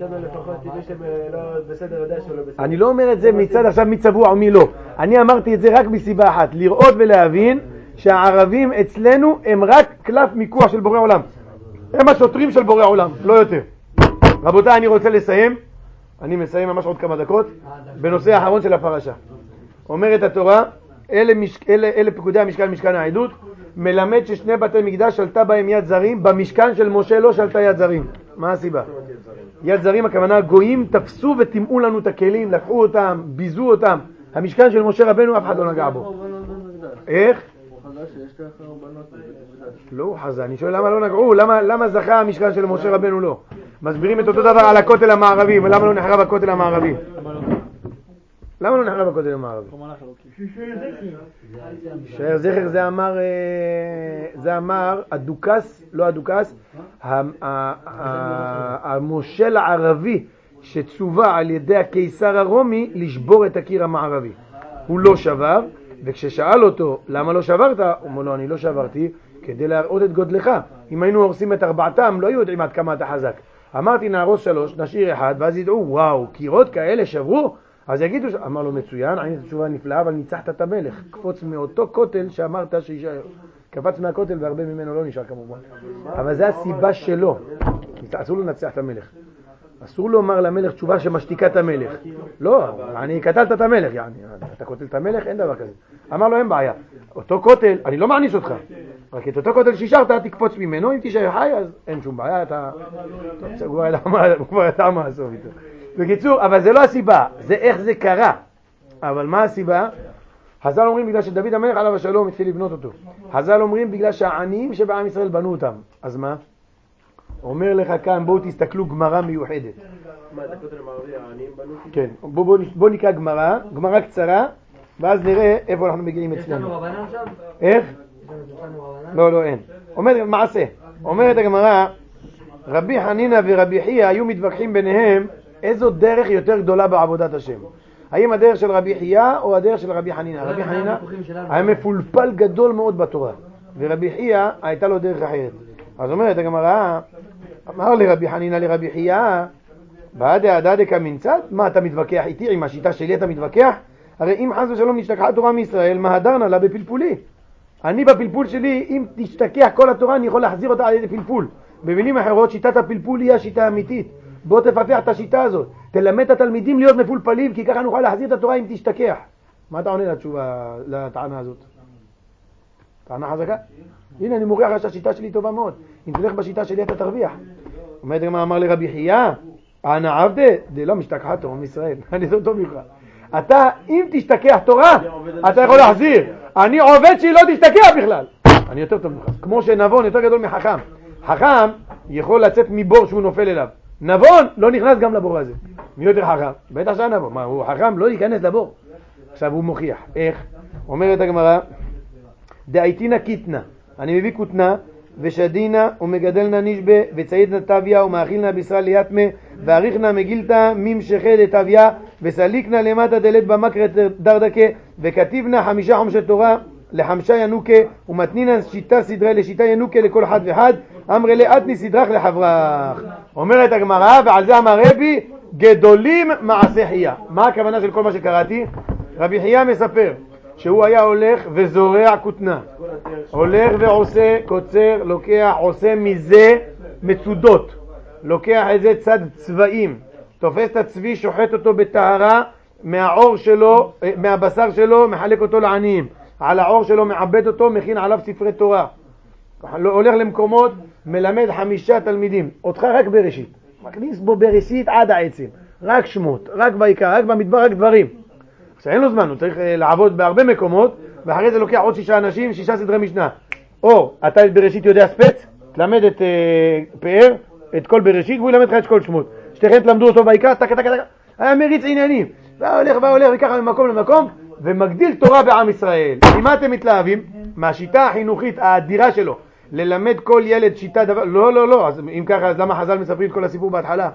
אני לא אומר את זה מצד עכשיו מי צבוע או מי לא. אני אמרתי את זה רק מסיבה אחת, לראות ולהבין שהערבים אצלנו הם רק קלף מיקוח של בורא עולם. הם השוטרים של בורא עולם, לא יותר. רבותיי, אני רוצה לסיים, אני מסיים ממש עוד כמה דקות, בנושא האחרון של הפרשה. אומרת התורה, אלה פקודי המשכן, משכן העדות, מלמד ששני בתי מקדש שלטה בהם יד זרים, במשכן של משה לא שלטה יד זרים. מה הסיבה? יד זרים הכוונה גויים תפסו וטימאו לנו את הכלים, לקחו אותם, ביזו אותם. המשכן של משה רבנו אף אחד לא נגע בו. איך? הוא חזה שיש ככה רבנות. לא הוא חזה, אני שואל למה לא נגעו, למה זכה המשכן של משה רבנו לא? מסבירים את אותו דבר על הכותל המערבי, ולמה לא נחרב הכותל המערבי? למה לא נחרב הכותל המערבי? שער זכר זה אמר הדוכס, לא הדוכס, המושל הערבי שצובה על ידי הקיסר הרומי לשבור את הקיר המערבי. הוא לא שבר, וכששאל אותו למה לא שברת, הוא אומר לו אני לא שברתי כדי להראות את גודלך. אם היינו הורסים את ארבעתם לא יודעים עד כמה אתה חזק. אמרתי נהרוס 3, נשאיר 1, ואז ידעו וואו קירות כאלה שברו, אז יגידו, אמר לו מצוין, ענית תשובה נפלאה, אבל ניצחת את המלך. קפוץ מאותו כותל שאמרת שישאר. קפץ מהכותל והרבה ממנו לא נשאר כמובן. אבל זה הסיבה שלו. אסור לו לנצח את המלך. אסור לומר למלך תשובה שמשתיקה את המלך. לא, אני קטלת את המלך. אתה קוטל את המלך, אין דבר כזה. אמר לו אין בעיה. אותו כותל, אני לא מעניש אותך. רק את אותו כותל שישרת, תקפוץ ממנו, אם תישאר חי, אז אין שום בעיה. הוא כבר ידע מה הסוף איתו. בקיצור, אבל זה לא הסיבה, זה איך זה קרה. אבל מה הסיבה? חז"ל אומרים בגלל שדוד המלך עליו השלום התחיל לבנות אותו. חז"ל אומרים בגלל שהעניים שבעם ישראל בנו אותם. אז מה? אומר לך כאן, בואו תסתכלו גמרא מיוחדת. מה, זה כותל המערבי, העניים בנו? כן, בואו נקרא גמרא קצרה, ואז נראה איפה אנחנו מגיעים אצלנו. יש לנו רבנן שם? איך? יש לנו רבנן? לא, אין. אומרת מעשה. אומרת הגמרא, רבי חנינא ורבי חייא היו מתווכחים ביניהם איזו דרך יותר גדולה בעבודת השם. האם הדרך של רבי חייא או הדרך של רבי חנינא? רבי חנינא היה מפולפל גדול מאוד בתורה, ורבי חייא הייתה לו דרך אחרת. אז אומרת הגמרא, אמר לרבי חנינא לרבי חייא, בעדה דדקה מנצת? מה אתה מתווכח איתי? עם השיטה שלי אתה מתווכח? הרי אם חס ושלום נשתכחה התורה מישראל, מה הדרנה לה בפלפולי? אני בפלפול שלי, אם תשתכח כל התורה אני יכול להחזיר אותה על ידי פלפול. במילים אחרות, שיטת הפלפול היא השיטה האמיתית. בוא תפתח את השיטה הזאת, תלמד את התלמידים להיות מפולפלים, כי ככה נוכל להחזיר את התורה אם תשתכח. מה אתה עונה לתשובה, לטענה הזאת? טענה חזקה? הנה אני מוכיח לך שהשיטה שלי טובה מאוד. אם תלך בשיטה שלי אתה תרוויח. אומרת מה אמר לרבי חייא? אנא עבדה, זה לא משתכחה תורה מישראל. אני יותר טוב ממך. אתה, אם תשתכח תורה, אתה יכול להחזיר. אני עובד שהיא לא תשתכח בכלל. אני יותר טוב ממך. כמו שנבון יותר גדול מחכם. חכם יכול לצאת מבור שהוא נופל אליו. נבון לא נכנס גם לבור הזה. מי יותר חכם? בטח שהנבון. מה, הוא חכם? לא ייכנס לבור. עכשיו הוא מוכיח. איך? אומרת הגמרא, דאיתינה קיתנה. אני מביא כותנה, ושדינה ומגדלנה נשבה, וציידנה טביה ומאכילנה בישראל ליתמה, ועריכנה מגילתה ממשכה לטביה, וסליקנה למטה דלת במקרת דרדקה, וכתיבנה 5 חומשי תורה ל5 ינוקה, ומתנינן שיטה סדרה לשיטה ינוקה לכל אחד ואחד, אמרי לאתני סדרך לחברך. אומרת הגמרא, ועל זה אמר רבי, גדולים מעשה חייא. מה הכוונה של כל מה שקראתי? רבי חייא מספר שהוא היה הולך וזורע כותנה, הולך ועושה, קוצר, לוקח, עושה מזה מצודות, לוקח איזה צד צבעים, תופס את הצבי, שוחט אותו בטהרה, מהעור שלו, מהבשר שלו, מחלק אותו לעניים, על העור שלו מעבד אותו, מכין עליו ספרי תורה, הולך למקומות, מלמד 5 תלמידים, אותך רק בראשית, מכניס בו בראשית עד העצם, רק שמות, רק בעיקר, רק במדבר, רק דברים. עכשיו אין לו זמן, הוא צריך לעבוד בהרבה מקומות, ואחרי זה לוקח עוד 6 אנשים, 6 סדרי משנה. או אתה בראשית יודע ספץ, תלמד את פאר, את כל בראשית, והוא ילמד לך את כל שמות. שתיכן תלמדו אותו בעיקר, טק, היה מריץ עניינים. והולך וככה ממקום למקום, ומגדיל תורה בעם ישראל. ממה אתם מתלהבים? מהשיטה החינוכית האדירה שלו. ללמד כל ילד שיטה דבר, לא, אז אם ככה, אז למה חז"ל מספרים את כל הסיפור בהתחלה?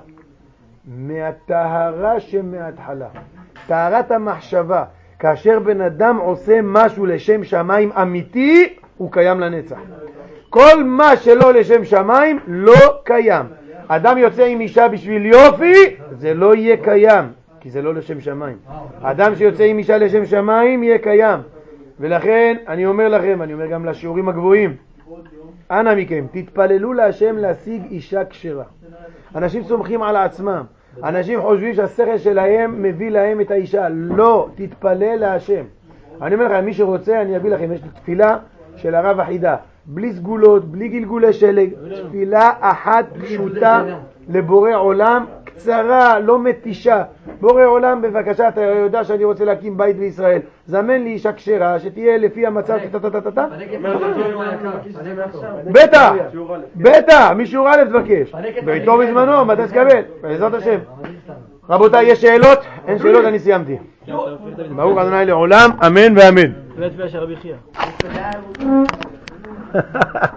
מהטהרה שמההתחלה. טהרת המחשבה, כאשר בן אדם עושה משהו לשם שמיים אמיתי, הוא קיים לנצח. כל מה שלא לשם שמיים לא קיים. אדם יוצא עם אישה בשביל יופי, זה לא יהיה קיים, כי זה לא לשם שמיים. אדם שיוצא עם אישה לשם שמיים יהיה קיים. ולכן אני אומר לכם, אני אומר גם לשיעורים הגבוהים, אנא מכם, תתפללו להשם להשיג אישה כשרה. אנשים סומכים על עצמם. אנשים חושבים שהשכל שלהם מביא להם את האישה. לא, תתפלל להשם. אני אומר לכם, מי שרוצה, אני אביא לכם. יש תפילה של הרב החידה, בלי סגולות, בלי גלגולי שלג, תפילה אחת פשוטה, לבורא עולם קצרה, לא מתישה. בורא עולם, בבקשה, אתה יודע שאני רוצה להקים בית בישראל. זמן לי אישה כשרה, שתהיה לפי המצב, בטח, בטח, משיעור א' תבקש. ואיתו בזמנו, מתי תקבל? בעזרת השם. רבותיי, יש שאלות? אין שאלות, אני סיימתי. ברוך ה' לעולם, אמן ואמן.